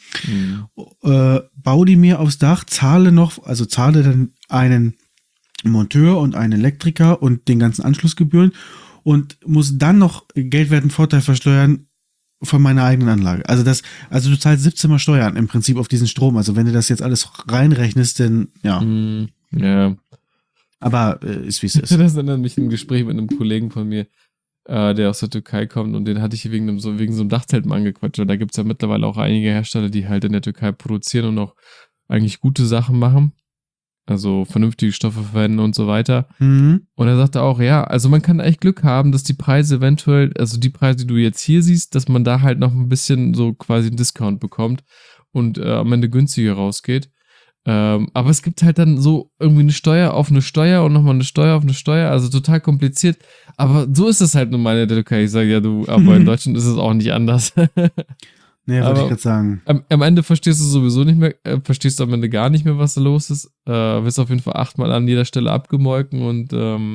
baue die mir aufs Dach, zahle dann einen Monteur und einen Elektriker und den ganzen Anschlussgebühren und muss dann noch Geldwertenvorteil versteuern von meiner eigenen Anlage. Also du zahlst 17 Mal Steuern im Prinzip auf diesen Strom. Also wenn du das jetzt alles reinrechnest, dann ja. Ja. Aber ist wie es ist. Das erinnert mich an ein Gespräch mit einem Kollegen von mir, der aus der Türkei kommt und den hatte ich wegen so einem Dachzelt mal angequatscht. Und da gibt es ja mittlerweile auch einige Hersteller, die halt in der Türkei produzieren und auch eigentlich gute Sachen machen. Also vernünftige Stoffe verwenden und so weiter. Mhm. Und er sagte auch, ja, also man kann echt Glück haben, dass die Preise eventuell, also die Preise, die du jetzt hier siehst, dass man da halt noch ein bisschen so quasi einen Discount bekommt und am Ende günstiger rausgeht. Aber es gibt halt dann so irgendwie eine Steuer auf eine Steuer und nochmal eine Steuer auf eine Steuer, also total kompliziert. Aber so ist es halt nun mal in der Türkei. Ich sage ja, aber in Deutschland ist es auch nicht anders. Nee, wollte ich gerade sagen. Am Ende verstehst du sowieso nicht mehr, verstehst du am Ende gar nicht mehr, was da los ist. Wirst auf jeden Fall 8-mal an jeder Stelle abgemolken und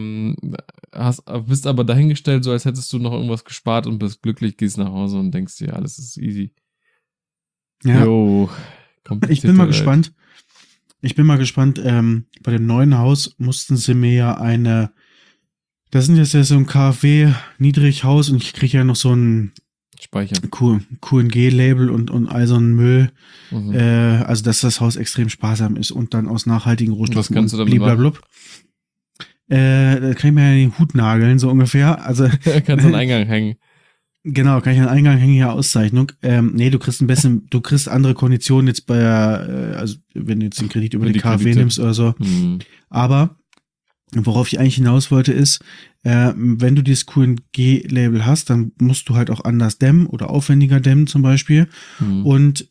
bist aber dahingestellt, so als hättest du noch irgendwas gespart und bist glücklich, gehst nach Hause und denkst dir, alles ist easy. Ja. Jo, ich bin mal gespannt. Bei dem neuen Haus mussten sie mir ja das sind jetzt ja so ein KfW-Niedrighaus und ich kriege ja noch so ein Speicher. QNG-Label und all so ein Müll. Also, dass das Haus extrem sparsam ist und dann aus nachhaltigen Rohstoffen. Was kannst du damit machen? Da kann ich mir ja den Hut nageln, so ungefähr. Also, kannst du an den Eingang hängen. Genau, kann ich an den Eingang hängen, ja, Auszeichnung. Nee, du kriegst andere Konditionen jetzt also, wenn du jetzt den Kredit über die KfW nimmst oder so. Aber, worauf ich eigentlich hinaus wollte, ist, wenn du dieses QNG-Label hast, dann musst du halt auch anders dämmen oder aufwendiger dämmen zum Beispiel. Und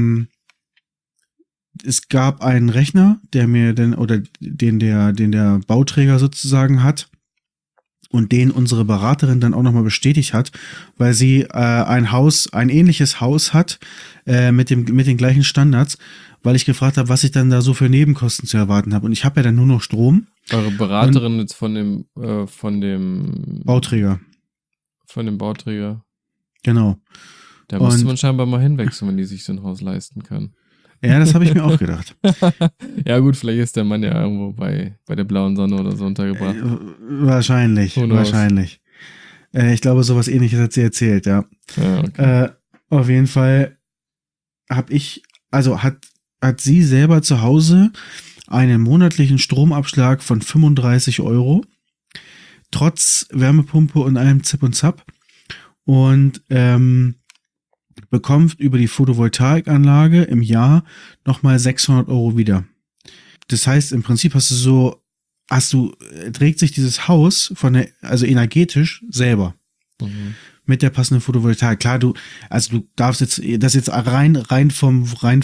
es gab einen Rechner, den der Bauträger sozusagen hat und den unsere Beraterin dann auch nochmal bestätigt hat, weil sie ein ähnliches Haus hat mit den gleichen Standards, weil ich gefragt habe, was ich dann da so für Nebenkosten zu erwarten habe. Und ich habe ja dann nur noch Strom. Eure Beraterin jetzt von dem Bauträger. Von dem Bauträger. Genau. Da musste man scheinbar mal hinwechseln, wenn die sich so ein Haus leisten kann. Ja, das habe ich mir auch gedacht. Ja gut, vielleicht ist der Mann ja irgendwo bei der blauen Sonne oder so untergebracht. Wahrscheinlich. Ich glaube, sowas Ähnliches hat sie erzählt, ja. Okay. Auf jeden Fall hat sie selber zu Hause einen monatlichen Stromabschlag von 35 €. trotz Wärmepumpe und allem Zip und Zap und bekommt über die Photovoltaikanlage im Jahr nochmal 600 Euro wieder. Das heißt, im Prinzip trägt sich dieses Haus also energetisch selber. Mhm. Mit der passenden Photovoltaik. Klar, du darfst das jetzt rein vom,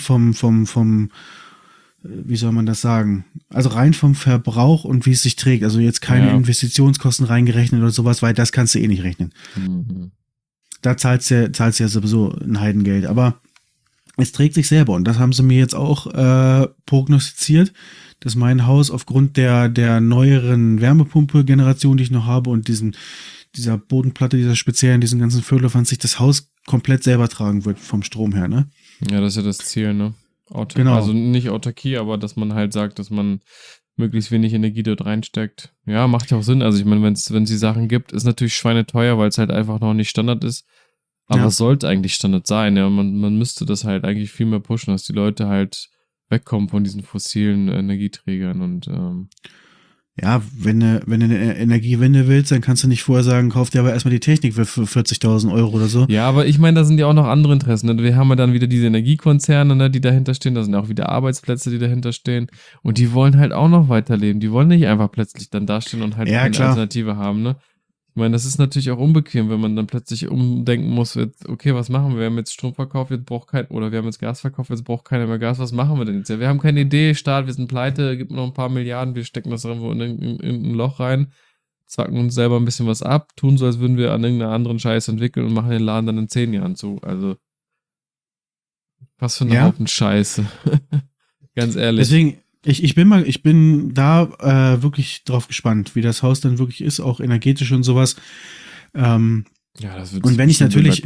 wie soll man das sagen? Also rein vom Verbrauch und wie es sich trägt. Also jetzt keine Investitionskosten reingerechnet oder sowas, weil das kannst du eh nicht rechnen. Mhm. Da zahlst du ja sowieso ein Heidengeld. Aber es trägt sich selber und das haben sie mir jetzt auch prognostiziert, dass mein Haus aufgrund der neueren Wärmepumpe-Generation, die ich noch habe und dieser Bodenplatte, dieser speziellen, diesen ganzen Föhlerfans, sich das Haus komplett selber tragen wird vom Strom her, ne? Ja, das ist ja das Ziel, ne? Genau. Also nicht Autarkie, aber dass man halt sagt, dass man möglichst wenig Energie dort reinsteckt. Ja, macht ja auch Sinn. Also ich meine, wenn es die Sachen gibt, ist natürlich schweineteuer, weil es halt einfach noch nicht Standard ist. Aber es sollte eigentlich Standard sein, ja. Man müsste das halt eigentlich viel mehr pushen, dass die Leute halt wegkommen von diesen fossilen Energieträgern und ja, wenn du eine Energiewende willst, dann kannst du nicht vorher sagen, kauf dir aber erstmal die Technik für 40.000 Euro oder so. Ja, aber ich meine, da sind ja auch noch andere Interessen. Ne? Wir haben ja dann wieder diese Energiekonzerne, ne, die dahinter stehen. Da sind auch wieder Arbeitsplätze, die dahinter stehen. Und die wollen halt auch noch weiterleben. Die wollen nicht einfach plötzlich dann dastehen und halt keine Alternative haben, ne? Ich meine, das ist natürlich auch unbequem, wenn man dann plötzlich umdenken muss, okay, was machen wir? Wir haben jetzt Strom verkauft, wir haben jetzt Gas verkauft, jetzt braucht keiner mehr Gas, was machen wir denn jetzt? Ja, wir haben keine Idee, Staat, wir sind pleite, gibt noch ein paar Milliarden, wir stecken das irgendwo in ein Loch rein, zwacken uns selber ein bisschen was ab, tun so, als würden wir an irgendeiner anderen Scheiße entwickeln und machen den Laden dann in 10 Jahren zu. Also, was für eine Haufen Scheiße. Ganz ehrlich. Deswegen, ich bin da wirklich drauf gespannt, wie das Haus dann wirklich ist, auch energetisch und sowas. Ja, das wird und wenn ich natürlich,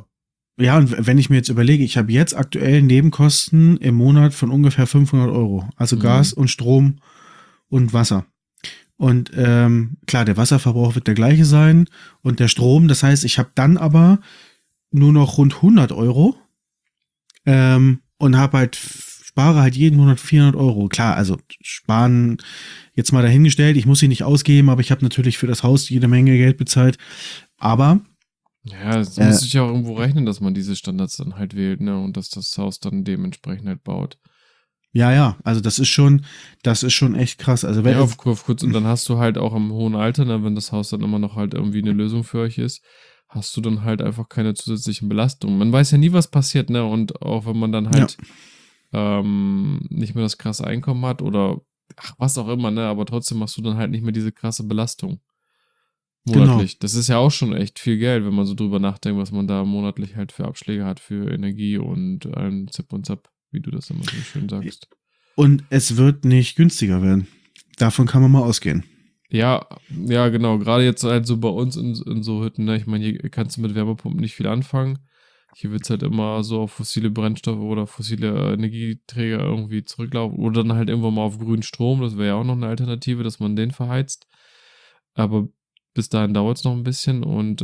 wenn ich mir jetzt überlege, ich habe jetzt aktuell Nebenkosten im Monat von ungefähr 500 Euro. Also Gas und Strom und Wasser. Und klar, der Wasserverbrauch wird der gleiche sein und der Strom. Das heißt, ich habe dann aber nur noch rund 100 Euro und spare halt jeden Monat 400 Euro. Klar, also sparen jetzt mal dahingestellt. Ich muss sie nicht ausgeben, aber ich habe natürlich für das Haus jede Menge Geld bezahlt. Aber ja, es muss sich ja auch irgendwo rechnen, dass man diese Standards dann halt wählt, ne? Und dass das Haus dann dementsprechend halt baut. Ja, also das ist schon echt krass. Also wenn auf kurz, und dann hast du halt auch im hohen Alter, ne, wenn das Haus dann immer noch halt irgendwie eine Lösung für euch ist, hast du dann halt einfach keine zusätzlichen Belastungen. Man weiß ja nie, was passiert, ne? Und auch wenn man dann halt nicht mehr das krasse Einkommen hat oder was auch immer, ne? Aber trotzdem hast du dann halt nicht mehr diese krasse Belastung. Monatlich. Genau. Das ist ja auch schon echt viel Geld, wenn man so drüber nachdenkt, was man da monatlich halt für Abschläge hat für Energie und Zip und Zap, wie du das immer so schön sagst. Und es wird nicht günstiger werden. Davon kann man mal ausgehen. Ja, genau. Gerade jetzt halt so bei uns in so Hütten, ne? Ich meine, hier kannst du mit Wärmepumpen nicht viel anfangen. Hier wird es halt immer so auf fossile Brennstoffe oder fossile Energieträger irgendwie zurücklaufen. Oder dann halt irgendwann mal auf grünen Strom. Das wäre ja auch noch eine Alternative, dass man den verheizt. Aber bis dahin dauert es noch ein bisschen. Und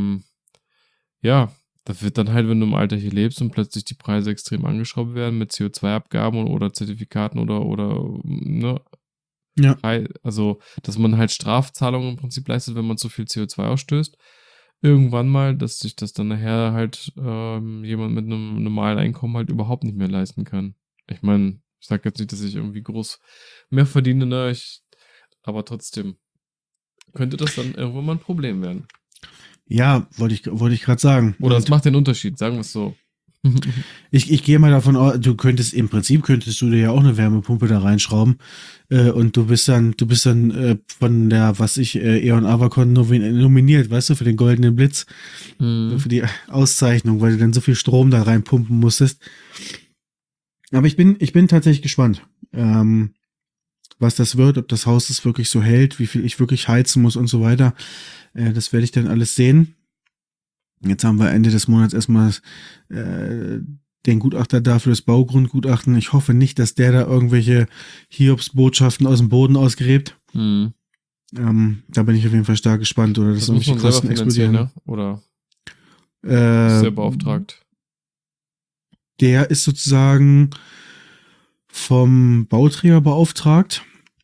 das wird dann halt, wenn du im Alter hier lebst und plötzlich die Preise extrem angeschraubt werden mit CO2-Abgaben oder Zertifikaten oder ne? Ja. Also, dass man halt Strafzahlungen im Prinzip leistet, wenn man zu viel CO2 ausstößt. Irgendwann mal, dass sich das dann nachher halt jemand mit einem normalen Einkommen halt überhaupt nicht mehr leisten kann. Ich meine, ich sag jetzt nicht, dass ich irgendwie groß mehr verdiene, ne? Aber trotzdem könnte das dann irgendwann mal ein Problem werden. Ja, wollte ich gerade sagen. Oder es macht den Unterschied, sagen wir es so. Ich gehe mal davon aus, im Prinzip könntest du dir ja auch eine Wärmepumpe da reinschrauben und du bist dann von der, E.ON Avacon nominiert, weißt du, für den goldenen Blitz, für die Auszeichnung, weil du dann so viel Strom da reinpumpen musstest. Aber ich bin tatsächlich gespannt, was das wird, ob das Haus das wirklich so hält, wie viel ich wirklich heizen muss und so weiter. Das werde ich dann alles sehen. Jetzt haben wir Ende des Monats erstmal den Gutachter da für das Baugrundgutachten. Ich hoffe nicht, dass der da irgendwelche Hiobsbotschaften aus dem Boden ausgräbt. Da bin ich auf jeden Fall stark gespannt. Oder das muss man selber finanzieren, ne? Oder ist der beauftragt? Der ist sozusagen vom Bauträger beauftragt.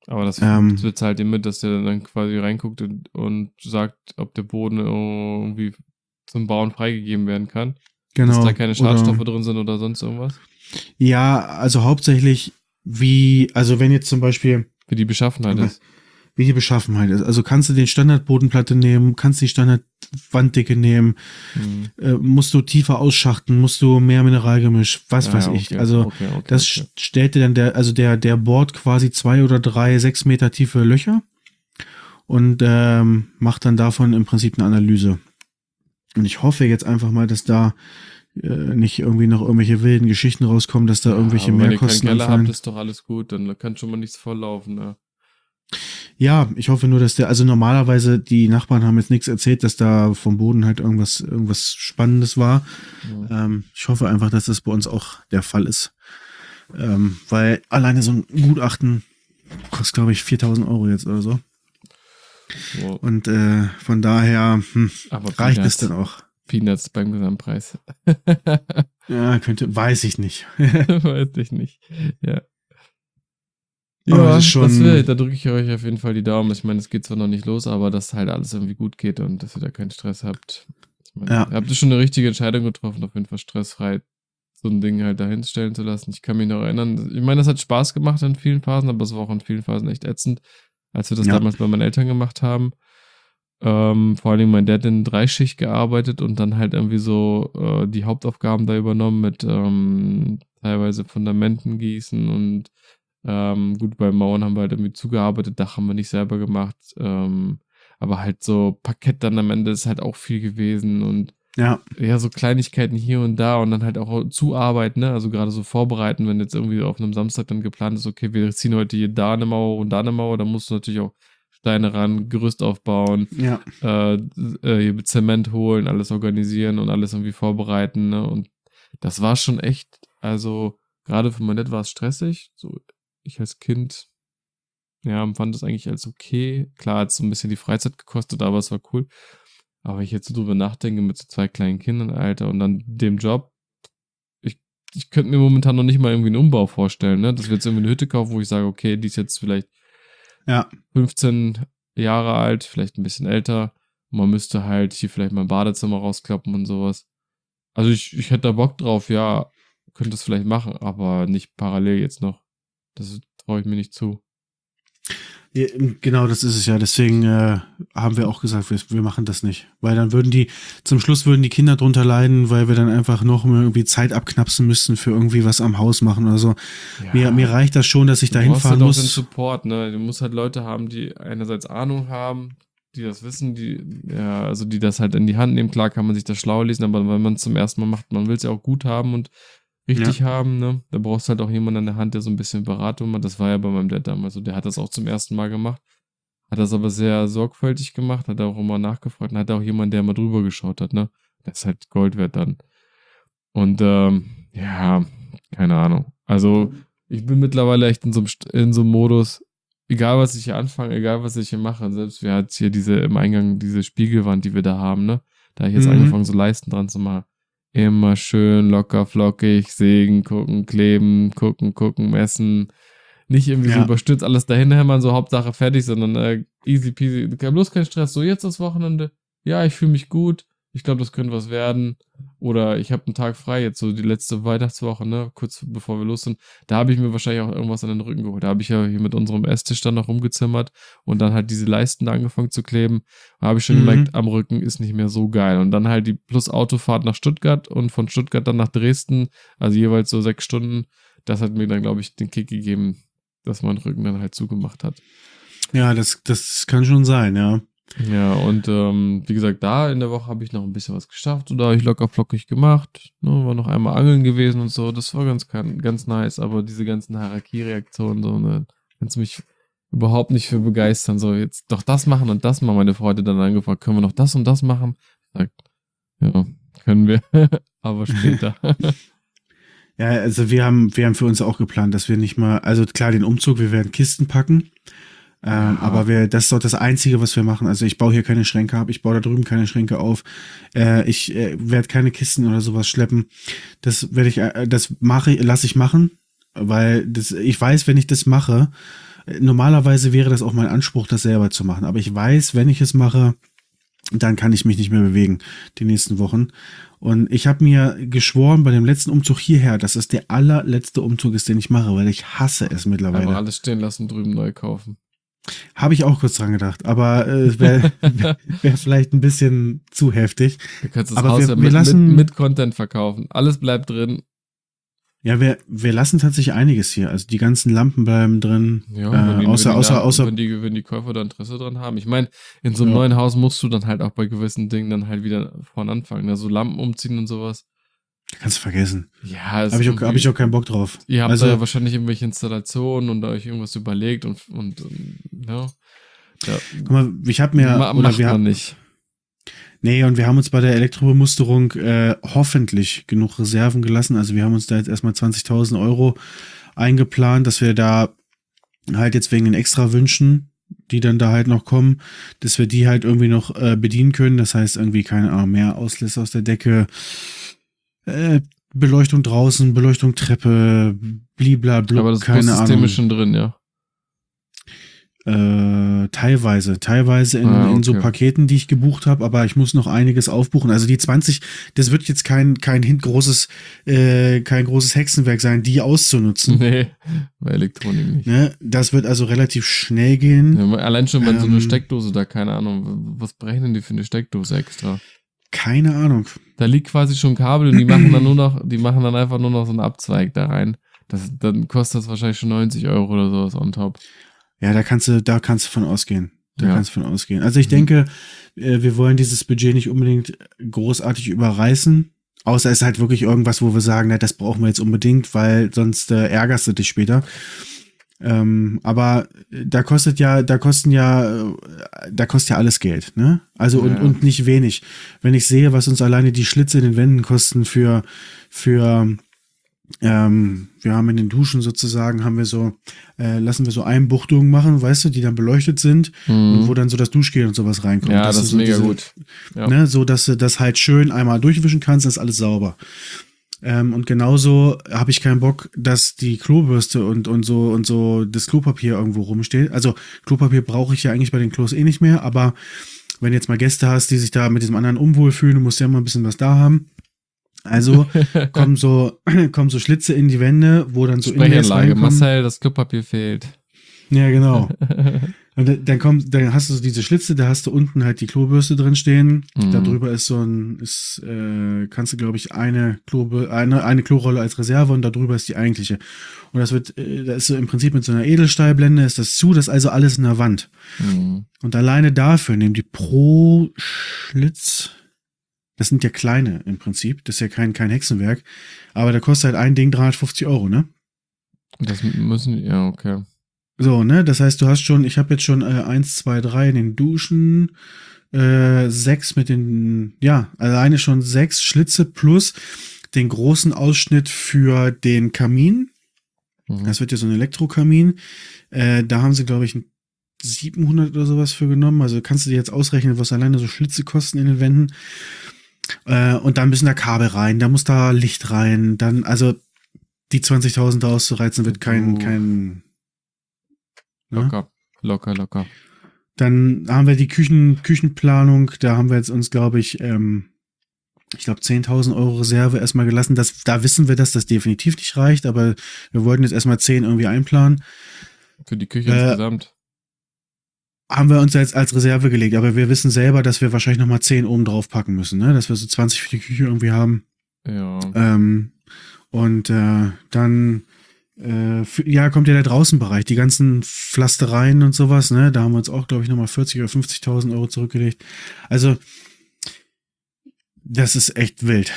Aber das bezahlt ihr mit, dass der dann quasi reinguckt und sagt, ob der Boden irgendwie zum Bauen freigegeben werden kann. Genau. Dass da keine Schadstoffe drin sind oder sonst irgendwas? Ja, also hauptsächlich also wenn jetzt zum Beispiel wie die Beschaffenheit ist. Wie die Beschaffenheit ist. Also kannst du den Standardbodenplatte nehmen, kannst die Standardwanddicke nehmen, musst du tiefer ausschachten, musst du mehr Mineralgemisch, was weiß ich. Okay, also das stellt dir dann der bohrt quasi 2 oder 3 6 Meter tiefe Löcher und macht dann davon im Prinzip eine Analyse. Und ich hoffe jetzt einfach mal, dass da nicht irgendwie noch irgendwelche wilden Geschichten rauskommen, dass da irgendwelche Mehrkosten anfallen. Wenn ihr keinen Keller habt, ist doch alles gut, dann kann schon mal nichts volllaufen, ne? Ja, ich hoffe nur, dass also normalerweise, die Nachbarn haben jetzt nichts erzählt, dass da vom Boden halt irgendwas Spannendes war. Ja. Ich hoffe einfach, dass das bei uns auch der Fall ist. Weil alleine so ein Gutachten kostet, glaube ich, 4.000 € jetzt oder so. Wow. Und von daher reicht es dann auch. Peanuts beim Gesamtpreis. Ja, weiß ich nicht. Weiß ich nicht, ja. Ja, das da drücke ich euch auf jeden Fall die Daumen. Ich meine, es geht zwar noch nicht los, aber dass halt alles irgendwie gut geht und dass ihr da keinen Stress habt. Ich meine, ihr habt schon eine richtige Entscheidung getroffen, auf jeden Fall stressfrei so ein Ding halt dahin stellen zu lassen. Ich kann mich noch erinnern, ich meine, das hat Spaß gemacht in vielen Phasen, aber es war auch in vielen Phasen echt ätzend, als wir das damals bei meinen Eltern gemacht haben. Vor allen Dingen mein Dad in 3-Schicht gearbeitet und dann halt irgendwie so die Hauptaufgaben da übernommen mit teilweise Fundamenten gießen und gut, bei Mauern haben wir halt irgendwie zugearbeitet, Dach haben wir nicht selber gemacht, aber halt so Parkett dann am Ende ist halt auch viel gewesen und ja, so Kleinigkeiten hier und da und dann halt auch zuarbeiten, ne, also gerade so vorbereiten, wenn jetzt irgendwie auf einem Samstag dann geplant ist, okay, wir ziehen heute hier da eine Mauer und da eine Mauer, dann musst du natürlich auch Steine ran, Gerüst aufbauen, hier Zement holen, alles organisieren und alles irgendwie vorbereiten, ne, und das war schon echt, also gerade für mein Dad war es stressig, so ich als Kind, empfand das eigentlich als okay. Klar hat es so ein bisschen die Freizeit gekostet, aber es war cool. Aber ich jetzt so drüber nachdenke mit so 2 kleinen Kindern, Alter, und dann dem Job, ich könnte mir momentan noch nicht mal irgendwie einen Umbau vorstellen, ne? Dass wir jetzt irgendwie eine Hütte kaufen, wo ich sage, okay, die ist jetzt vielleicht 15 Jahre alt, vielleicht ein bisschen älter. Und man müsste halt hier vielleicht mal ein Badezimmer rausklappen und sowas. Also ich hätte da Bock drauf, ja, könnte es vielleicht machen, aber nicht parallel jetzt noch. Das traue ich mir nicht zu. Ja, genau, das ist es ja. Deswegen haben wir auch gesagt, wir machen das nicht. Weil dann zum Schluss würden die Kinder drunter leiden, weil wir dann einfach noch irgendwie Zeit abknapsen müssten für irgendwie was am Haus machen oder so. Ja, mir reicht das schon, dass ich da hinfahren muss. Du brauchst halt auch den Support, ne? Du musst halt Leute haben, die einerseits Ahnung haben, die das wissen, die das halt in die Hand nehmen. Klar kann man sich das schlau lesen, aber wenn man es zum ersten Mal macht, man will es ja auch gut haben und richtig haben, ne? Da brauchst du halt auch jemanden an der Hand, der so ein bisschen Beratung macht. Das war ja bei meinem Dad damals so. Der hat das auch zum ersten Mal gemacht. Hat das aber sehr sorgfältig gemacht, hat auch immer nachgefragt und hat auch jemanden, der mal drüber geschaut hat, ne? Das ist halt Gold wert dann. Und, keine Ahnung. Also, ich bin mittlerweile echt in so einem Modus, egal was ich hier anfange, egal was ich hier mache, selbst wir hat hier im Eingang diese Spiegelwand, die wir da haben, ne? Da habe ich jetzt angefangen, so Leisten dran zu machen. Immer schön locker, flockig, sägen, gucken, kleben, gucken, messen. Nicht irgendwie so überstürzt alles dahin hämmern, so Hauptsache fertig, sondern easy peasy. Bloß kein Stress. So, jetzt das Wochenende. Ja, ich fühle mich gut. Ich glaube, das könnte was werden. Oder ich habe einen Tag frei, jetzt so die letzte Weihnachtswoche, ne, kurz bevor wir los sind. Da habe ich mir wahrscheinlich auch irgendwas an den Rücken geholt. Da habe ich ja hier mit unserem Esstisch dann noch rumgezimmert und dann halt diese Leisten da angefangen zu kleben. Da habe ich schon gemerkt, am Rücken ist nicht mehr so geil. Und dann halt die plus Autofahrt nach Stuttgart und von Stuttgart dann nach Dresden, also jeweils so 6 Stunden. Das hat mir dann, glaube ich, den Kick gegeben, dass mein Rücken dann halt zugemacht hat. Ja, das kann schon sein, ja. Ja, und wie gesagt, da in der Woche habe ich noch ein bisschen was geschafft. Oder habe ich locker flockig gemacht. Ne, war noch einmal angeln gewesen und so. Das war ganz nice. Aber diese ganzen Harakiri-Aktionen, so, ne, kannst du mich überhaupt nicht für begeistern. So, jetzt doch das machen und das machen. Meine Freunde dann angefragt, können wir noch das und das machen? Ich sag, ja, können wir. Aber später. Ja, also wir haben für uns auch geplant, dass wir nicht mal, also klar, den Umzug, wir werden Kisten packen. Aber das ist doch das Einzige, was wir machen. Also ich baue hier keine Schränke ab, ich baue da drüben keine Schränke auf. Ich werde keine Kisten oder sowas schleppen. Lasse ich machen, weil ich weiß, wenn ich das mache, normalerweise wäre das auch mein Anspruch, das selber zu machen. Aber ich weiß, wenn ich es mache, dann kann ich mich nicht mehr bewegen die nächsten Wochen. Und ich habe mir geschworen bei dem letzten Umzug hierher, dass es der allerletzte Umzug ist, den ich mache, weil ich hasse es mittlerweile. Aber alles stehen lassen, drüben neu kaufen. Habe ich auch kurz dran gedacht, aber wäre vielleicht ein bisschen zu heftig. Du kannst das aber Haus mit Content verkaufen. Alles bleibt drin. Ja, wir lassen tatsächlich einiges hier. Also die ganzen Lampen bleiben drin. Ja, wenn die Käufer da Interesse dran haben. Ich meine, in so einem neuen Haus musst du dann halt auch bei gewissen Dingen dann halt wieder vorne anfangen. Also Lampen umziehen und sowas. Kannst du vergessen. Ja, hab ich auch keinen Bock drauf. Ihr habt da ja wahrscheinlich irgendwelche Installationen und euch irgendwas überlegt und ja. Guck mal, wir haben nicht. Nee, und wir haben uns bei der Elektrobemusterung hoffentlich genug Reserven gelassen. Also wir haben uns da jetzt erstmal 20.000 Euro eingeplant, dass wir da halt jetzt wegen den Extrawünschen, die dann da halt noch kommen, dass wir die halt irgendwie noch bedienen können. Das heißt irgendwie, keine Ahnung, mehr Auslässe aus der Decke, Beleuchtung draußen, Beleuchtung Treppe, bliblablub, aber das System ist schon drin, ja. Teilweise in so Paketen, die ich gebucht habe, aber ich muss noch einiges aufbuchen. Also die 20, das wird jetzt kein großes Hexenwerk sein, die auszunutzen. Nee, bei Elektronik nicht. Ne? Das wird also relativ schnell gehen. Ja, allein schon, wenn so eine Steckdose da, keine Ahnm, was berechnen die für eine Steckdose extra? Keine Ahnung. Da liegt quasi schon Kabel und die machen dann einfach nur noch so einen Abzweig da rein. Dann kostet das wahrscheinlich schon 90 Euro oder sowas on top. Ja, da kannst du von ausgehen. Also ich denke, wir wollen dieses Budget nicht unbedingt großartig überreißen. Außer es ist halt wirklich irgendwas, wo wir sagen, na, das brauchen wir jetzt unbedingt, weil sonst ärgerst du dich später. Aber da kostet ja alles Geld, ne? Also und nicht wenig. Wenn ich sehe, was uns alleine die Schlitze in den Wänden kosten wir haben in den Duschen sozusagen, lassen wir so Einbuchtungen machen, weißt du, die dann beleuchtet sind und wo dann so das Duschgel und sowas reinkommt. Ja, das ist so mega gut. Ja. Ne, so, dass du das halt schön einmal durchwischen kannst, dann ist alles sauber. Und genauso habe ich keinen Bock, dass die Klobürste und so das Klopapier irgendwo rumsteht. Also Klopapier brauche ich ja eigentlich bei den Klos eh nicht mehr, aber wenn du jetzt mal Gäste hast, die sich da mit diesem anderen unwohl fühlen, du musst ja mal ein bisschen was da haben. Also kommen so Schlitze in die Wände, wo dann so Sprechanlage, Marcel, das Klopapier fehlt. Ja, genau. Und dann hast du so diese Schlitze, da hast du unten halt die Klobürste drin stehen. Da drüber ist kannst du, glaube ich, eine Klorolle als Reserve und da drüber ist die eigentliche. Und da ist so im Prinzip mit so einer Edelstahlblende ist das ist also alles in der Wand. Und alleine dafür nehmen die pro Schlitz, das sind ja kleine im Prinzip, das ist ja kein Hexenwerk, aber da kostet halt ein Ding 350 Euro, ne? Ja, okay. So, ne, das heißt, ich habe jetzt schon 1, 2, 3 in den Duschen, 6 alleine schon 6 Schlitze plus den großen Ausschnitt für den Kamin. Das wird ja so ein Elektrokamin. Da haben sie, glaube ich, 700 oder sowas für genommen. Also kannst du dir jetzt ausrechnen, was alleine so Schlitze kosten in den Wänden. Und dann müssen da Kabel rein, da muss da Licht rein. Dann, also die 20.000 da auszureizen, wird kein Locker. Dann haben wir die Küchenplanung. Da haben wir jetzt uns, glaube ich, 10.000 Euro Reserve erstmal gelassen. Da wissen wir, dass das definitiv nicht reicht, aber wir wollten jetzt erstmal 10 irgendwie einplanen. Für die Küche insgesamt. Haben wir uns jetzt als Reserve gelegt, aber wir wissen selber, dass wir wahrscheinlich nochmal 10 oben drauf packen müssen, ne? Dass wir so 20 für die Küche irgendwie haben. Ja. Und dann kommt ja der Draußenbereich, die ganzen Pflastereien und sowas, ne? Da haben wir uns auch, glaube ich, nochmal 40.000 oder 50.000 Euro zurückgelegt. Also, das ist echt wild.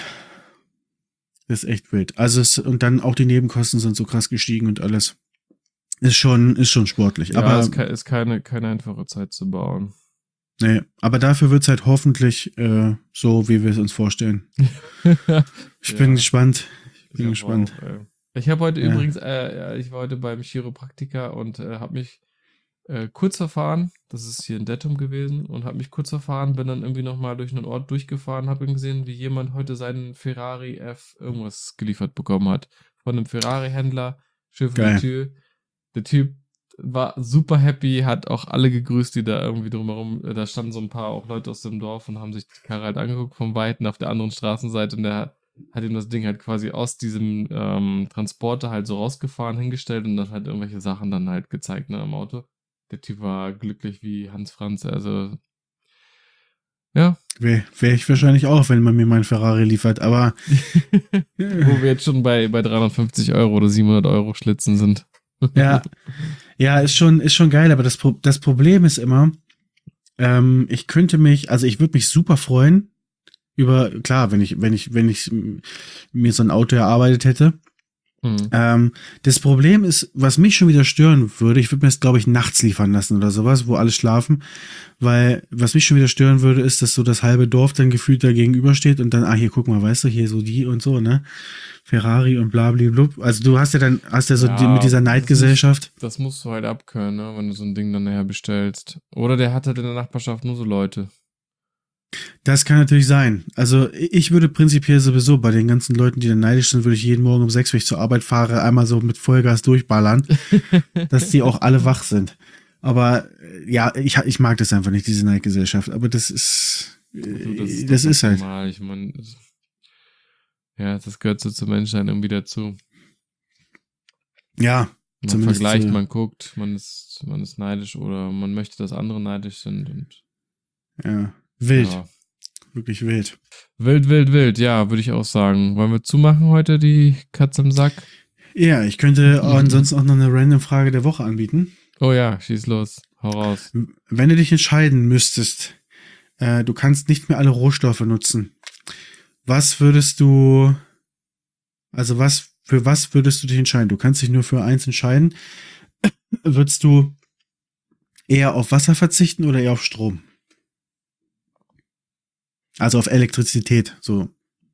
Also, und dann auch die Nebenkosten sind so krass gestiegen und alles. Ist schon sportlich. Ja, aber es ist keine einfache Zeit zu bauen. Nee, aber dafür wird es halt hoffentlich so, wie wir es uns vorstellen. Ich bin gespannt. Ich habe heute übrigens, ich war heute beim Chiropraktiker und habe mich kurz verfahren. Das ist hier in Dettum gewesen und habe mich kurz verfahren, bin dann irgendwie nochmal durch einen Ort durchgefahren, habe gesehen, wie jemand heute seinen Ferrari F irgendwas geliefert bekommen hat. Von einem Ferrari-Händler, schön vor die Tür. Der Typ war super happy, hat auch alle gegrüßt, die da irgendwie drumherum, da standen so ein paar auch Leute aus dem Dorf und haben sich die Karre halt angeguckt vom Weiten auf der anderen Straßenseite und der hat ihm das Ding halt quasi aus diesem Transporter halt so rausgefahren, hingestellt und dann halt irgendwelche Sachen dann halt gezeigt, ne, im Auto. Der Typ war glücklich wie Hans Franz, also ja. Wäre ich wahrscheinlich auch, wenn man mir meinen Ferrari liefert, aber wo wir jetzt schon bei 350 Euro oder 700 Euro Schlitzen sind. Ja, ist schon geil, aber das Problem ist immer, ich würde mich super freuen über, klar, wenn ich mir so ein Auto erarbeitet hätte. Das Problem ist, was mich schon wieder stören würde, ich würde mir das, glaube ich, nachts liefern lassen oder sowas, wo alle schlafen, weil was mich schon wieder stören würde, ist, dass so das halbe Dorf dann gefühlt da gegenübersteht und dann, hier, guck mal, weißt du, hier so die und so, ne? Ferrari und blablabla. Also du hast ja so mit dieser Neidgesellschaft. Das musst du halt abkönnen, ne, wenn du so ein Ding dann nachher bestellst. Oder der hat halt in der Nachbarschaft nur so Leute. Das kann natürlich sein. Also ich würde prinzipiell sowieso bei den ganzen Leuten, die dann neidisch sind, würde ich jeden Morgen um 6, wenn ich zur Arbeit fahre, einmal so mit Vollgas durchballern, dass die auch alle wach sind. Aber ja, ich mag das einfach nicht, diese Neidgesellschaft. Aber das ist das ist halt. Normal. Ich meine, ja, das gehört so zum Menschsein irgendwie dazu. Ja. Man vergleicht, man guckt, man ist neidisch oder man möchte, dass andere neidisch sind. Und ja. Wild. Ja. Wirklich wild. Wild, ja, würde ich auch sagen. Wollen wir zumachen heute, die Katze im Sack? Ja, ich könnte ansonsten auch noch eine random Frage der Woche anbieten. Oh ja, schieß los. Hau raus. Wenn du dich entscheiden müsstest, du kannst nicht mehr alle Rohstoffe nutzen. Für was würdest du dich entscheiden? Du kannst dich nur für eins entscheiden. Würdest du eher auf Wasser verzichten oder eher auf Strom? Also auf Elektrizität, so.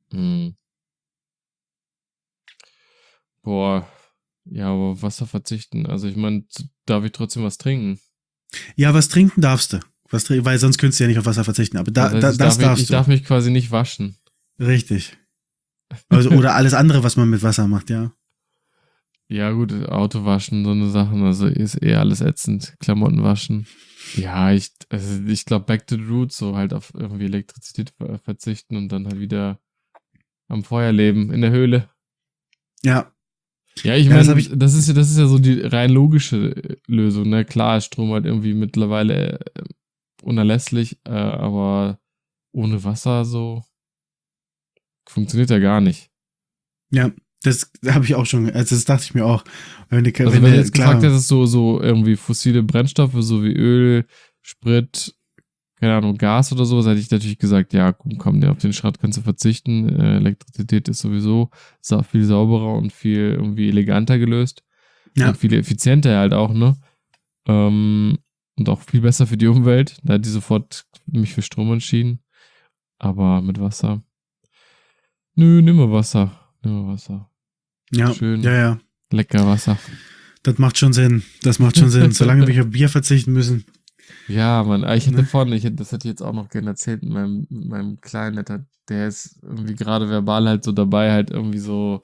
Boah, ja, aber auf Wasser verzichten. Also ich meine, darf ich trotzdem was trinken? Ja, was trinken darfst du. Weil sonst könntest du ja nicht auf Wasser verzichten. Aber das darfst du. Ich darf mich quasi nicht waschen. Richtig. Also, oder alles andere, was man mit Wasser macht, ja. Ja gut, Auto waschen, so eine Sachen, also ist alles ätzend. Klamotten waschen. Ja, ich glaube, back to the roots, so halt auf irgendwie Elektrizität verzichten und dann halt wieder am Feuer leben, in der Höhle. Ja. Ja, ich meine, das ist ja so die rein logische Lösung, ne? Klar ist Strom halt irgendwie mittlerweile unerlässlich, aber ohne Wasser so funktioniert ja gar nicht. Ja. Das habe ich auch schon, also das dachte ich mir auch. Wenn du jetzt gefragt hättest, so irgendwie fossile Brennstoffe, so wie Öl, Sprit, keine Ahnung, Gas oder so, hätte ich natürlich gesagt, ja, komm, auf den Schrott kannst du verzichten. Elektrizität ist sowieso viel sauberer und viel irgendwie eleganter gelöst. Ja. Und viel effizienter halt auch, ne? Und auch viel besser für die Umwelt. Da hat die sofort mich für Strom entschieden. Aber mit Wasser. Nö, nimm mal Wasser. Ja, schön. Ja. Lecker Wasser. Das macht schon Sinn. Solange wir auf Bier verzichten müssen. Ja, Mann, das hätte ich jetzt auch noch gerne erzählt mit meinem Kleinen, der ist irgendwie gerade verbal halt so dabei, halt irgendwie so,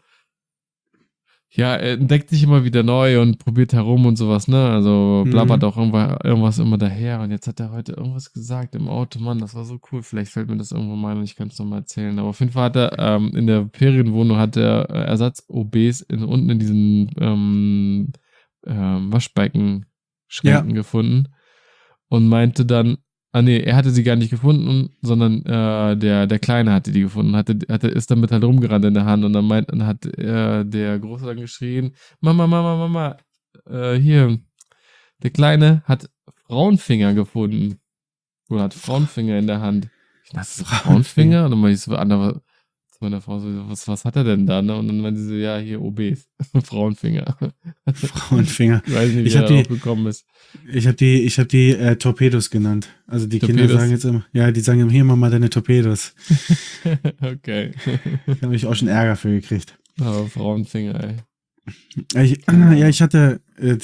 ja, er entdeckt sich immer wieder neu und probiert herum und sowas, ne, also blabbert auch irgendwas immer daher und jetzt hat er heute irgendwas gesagt im Auto, Mann, das war so cool, vielleicht fällt mir das irgendwann mal ein und ich kann es nochmal erzählen, aber auf jeden Fall hat er, in der Ferienwohnung hat er Ersatz-OBs unten in diesen Waschbecken-Schränken gefunden. Und meinte dann, er hatte sie gar nicht gefunden, sondern der Kleine hatte die gefunden, ist damit halt rumgerannt in der Hand und dann hat der Große dann geschrien, Mama, hier, der Kleine hat Frauenfinger gefunden. Oder hat Frauenfinger in der Hand. Ich dachte, Frauenfinger? Und dann meinte ich so, zu meiner Frau so, was hat er denn da? Ne? Und dann meinte sie so, ja, hier OBs. Frauenfinger. Frauenfinger. Ich weiß nicht, wie er darauf gekommen ist. Ich hab die Torpedos genannt. Also die Torpedos. Kinder sagen jetzt immer, die sagen immer, hier, mach mal deine Torpedos. Okay. Da habe ich auch schon Ärger für gekriegt. Aber Frauenfinger, ey. Ich hatte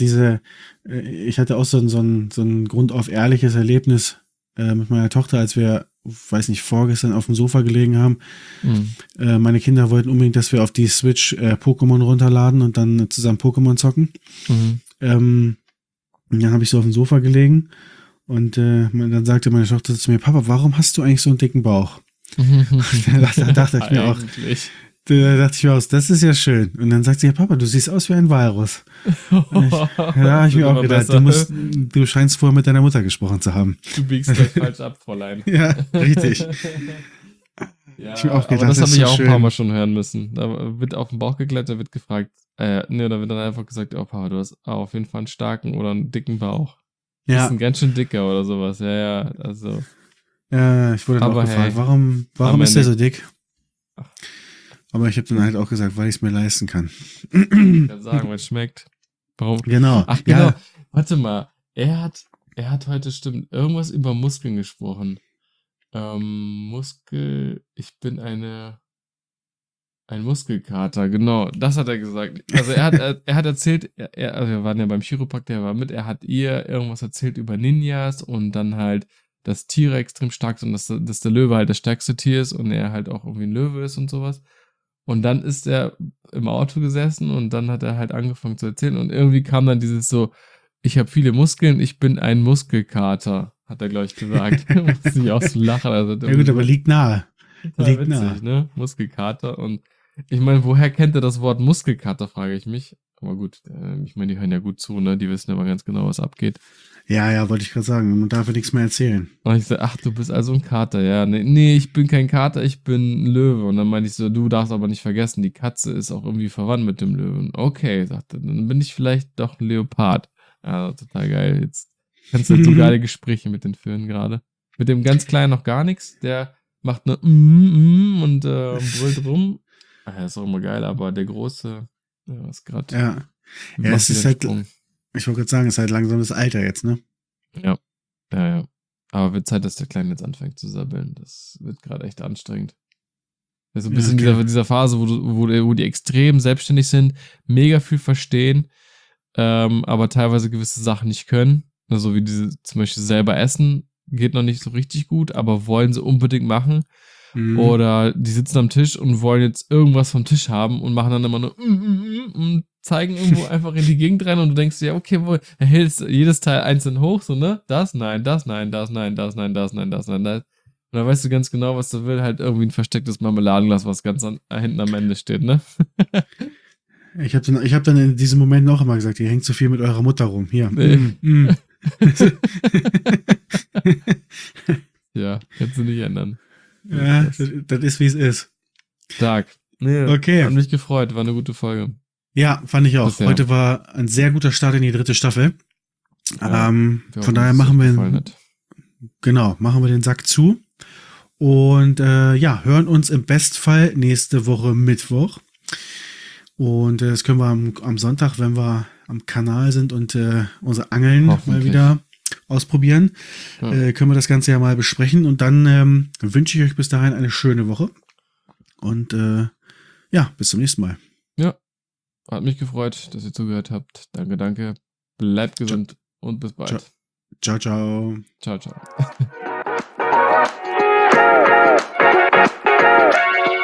auch so ein grundauf ehrliches Erlebnis mit meiner Tochter, als wir, weiß nicht, vorgestern auf dem Sofa gelegen haben. Meine Kinder wollten unbedingt, dass wir auf die Switch Pokémon runterladen und dann zusammen Pokémon zocken. Und dann habe ich so auf dem Sofa gelegen und dann sagte meine Tochter zu mir, Papa, warum hast du eigentlich so einen dicken Bauch? Da dachte ich mir auch, das ist ja schön. Und dann sagt sie, ja, Papa, du siehst aus wie ein Walrus. Da habe ich mir auch gedacht, du scheinst vorher mit deiner Mutter gesprochen zu haben. Du biegst gleich falsch ab, Fräulein. Ja, richtig. Ja, ich mir auch gedacht, aber das habe ich so auch schön. ein paar Mal schon hören müssen. Da wird auf den Bauch geklettert, wird gefragt, da wird dann einfach gesagt, oh Papa, du hast auf jeden Fall einen starken oder einen dicken Bauch. Du bist ein ganz schön dicker oder sowas. Ja, also. Ja, ich wurde dann auch gefragt, warum ist der so dick? Ach. Aber ich habe dann halt auch gesagt, weil ich es mir leisten kann. Ich kann sagen, weil es schmeckt. Warum? Genau. Ach, genau. Ja. Warte mal. Er hat heute stimmt irgendwas über Muskeln gesprochen. Ich bin ein Muskelkater, genau, das hat er gesagt. Also er hat erzählt, also wir waren ja beim Chiropraktiker, der war mit, er hat ihr irgendwas erzählt über Ninjas und dann halt, dass Tiere extrem stark sind, dass der Löwe halt das stärkste Tier ist und er halt auch irgendwie ein Löwe ist und sowas. Und dann ist er im Auto gesessen und dann hat er halt angefangen zu erzählen und irgendwie kam dann dieses so, ich habe viele Muskeln, ich bin ein Muskelkater, hat er, glaube ich, gesagt. Musste ich auch so lachen. Also, ja gut, aber liegt nahe. Liegt witzig, nahe. Ne? Muskelkater. Und ich meine, woher kennt er das Wort Muskelkater, frage ich mich. Aber gut, ich meine, die hören ja gut zu, ne? Die wissen aber ganz genau, was abgeht. Ja, wollte ich gerade sagen. Man darf ja nichts mehr erzählen. Und ich so, ach, du bist also ein Kater, ja. Nee, ich bin kein Kater, ich bin ein Löwe. Und dann meinte ich so, du darfst aber nicht vergessen, die Katze ist auch irgendwie verwandt mit dem Löwen. Okay, sagte, dann bin ich vielleicht doch ein Leopard. Also total geil. Jetzt kannst du halt so geile Gespräche mit den Föhn gerade. Mit dem ganz Kleinen noch gar nichts. Der macht nur und brüllt rum. Ach, ist auch immer geil, aber der Große, ist gerade. Ja, es ist halt, ich wollte gerade sagen, es ist halt langsam das Alter jetzt, ne? Ja. Aber wird Zeit, dass der Kleine jetzt anfängt zu sabbeln. Das wird gerade echt anstrengend. Also ein bisschen in dieser Phase, wo die extrem selbstständig sind, mega viel verstehen, aber teilweise gewisse Sachen nicht können. Also wie diese zum Beispiel selber essen, geht noch nicht so richtig gut, aber wollen sie unbedingt machen. Oder die sitzen am Tisch und wollen jetzt irgendwas vom Tisch haben und machen dann immer nur und zeigen irgendwo einfach in die Gegend rein und du denkst dir, ja, okay, er hält jedes Teil einzeln hoch, so, ne? Das, nein, das, nein, das, nein, das, nein, das, nein, das, nein, das. Und dann weißt du ganz genau, was du willst, halt irgendwie ein verstecktes Marmeladenglas, was ganz hinten am Ende steht, ne? Ich hab dann in diesem Moment auch immer gesagt, ihr hängt zu viel mit eurer Mutter rum. Hier. Nee. Ja, kannst du nicht ändern. Ja, das ist, wie es ist. Stark. Nee, okay. Hat mich gefreut, war eine gute Folge. Ja, fand ich auch. Heute war ein sehr guter Start in die 3. Staffel. Ja, von daher machen wir den Sack zu. Und hören uns im Bestfall nächste Woche Mittwoch. Und das können wir am Sonntag, wenn wir am Kanal sind und unsere Angeln mal wieder ausprobieren, können wir das Ganze ja mal besprechen. Und dann wünsche ich euch bis dahin eine schöne Woche. Und bis zum nächsten Mal. Ja, hat mich gefreut, dass ihr zugehört habt. Danke. Bleibt gesund und bis bald. Ciao. Ciao.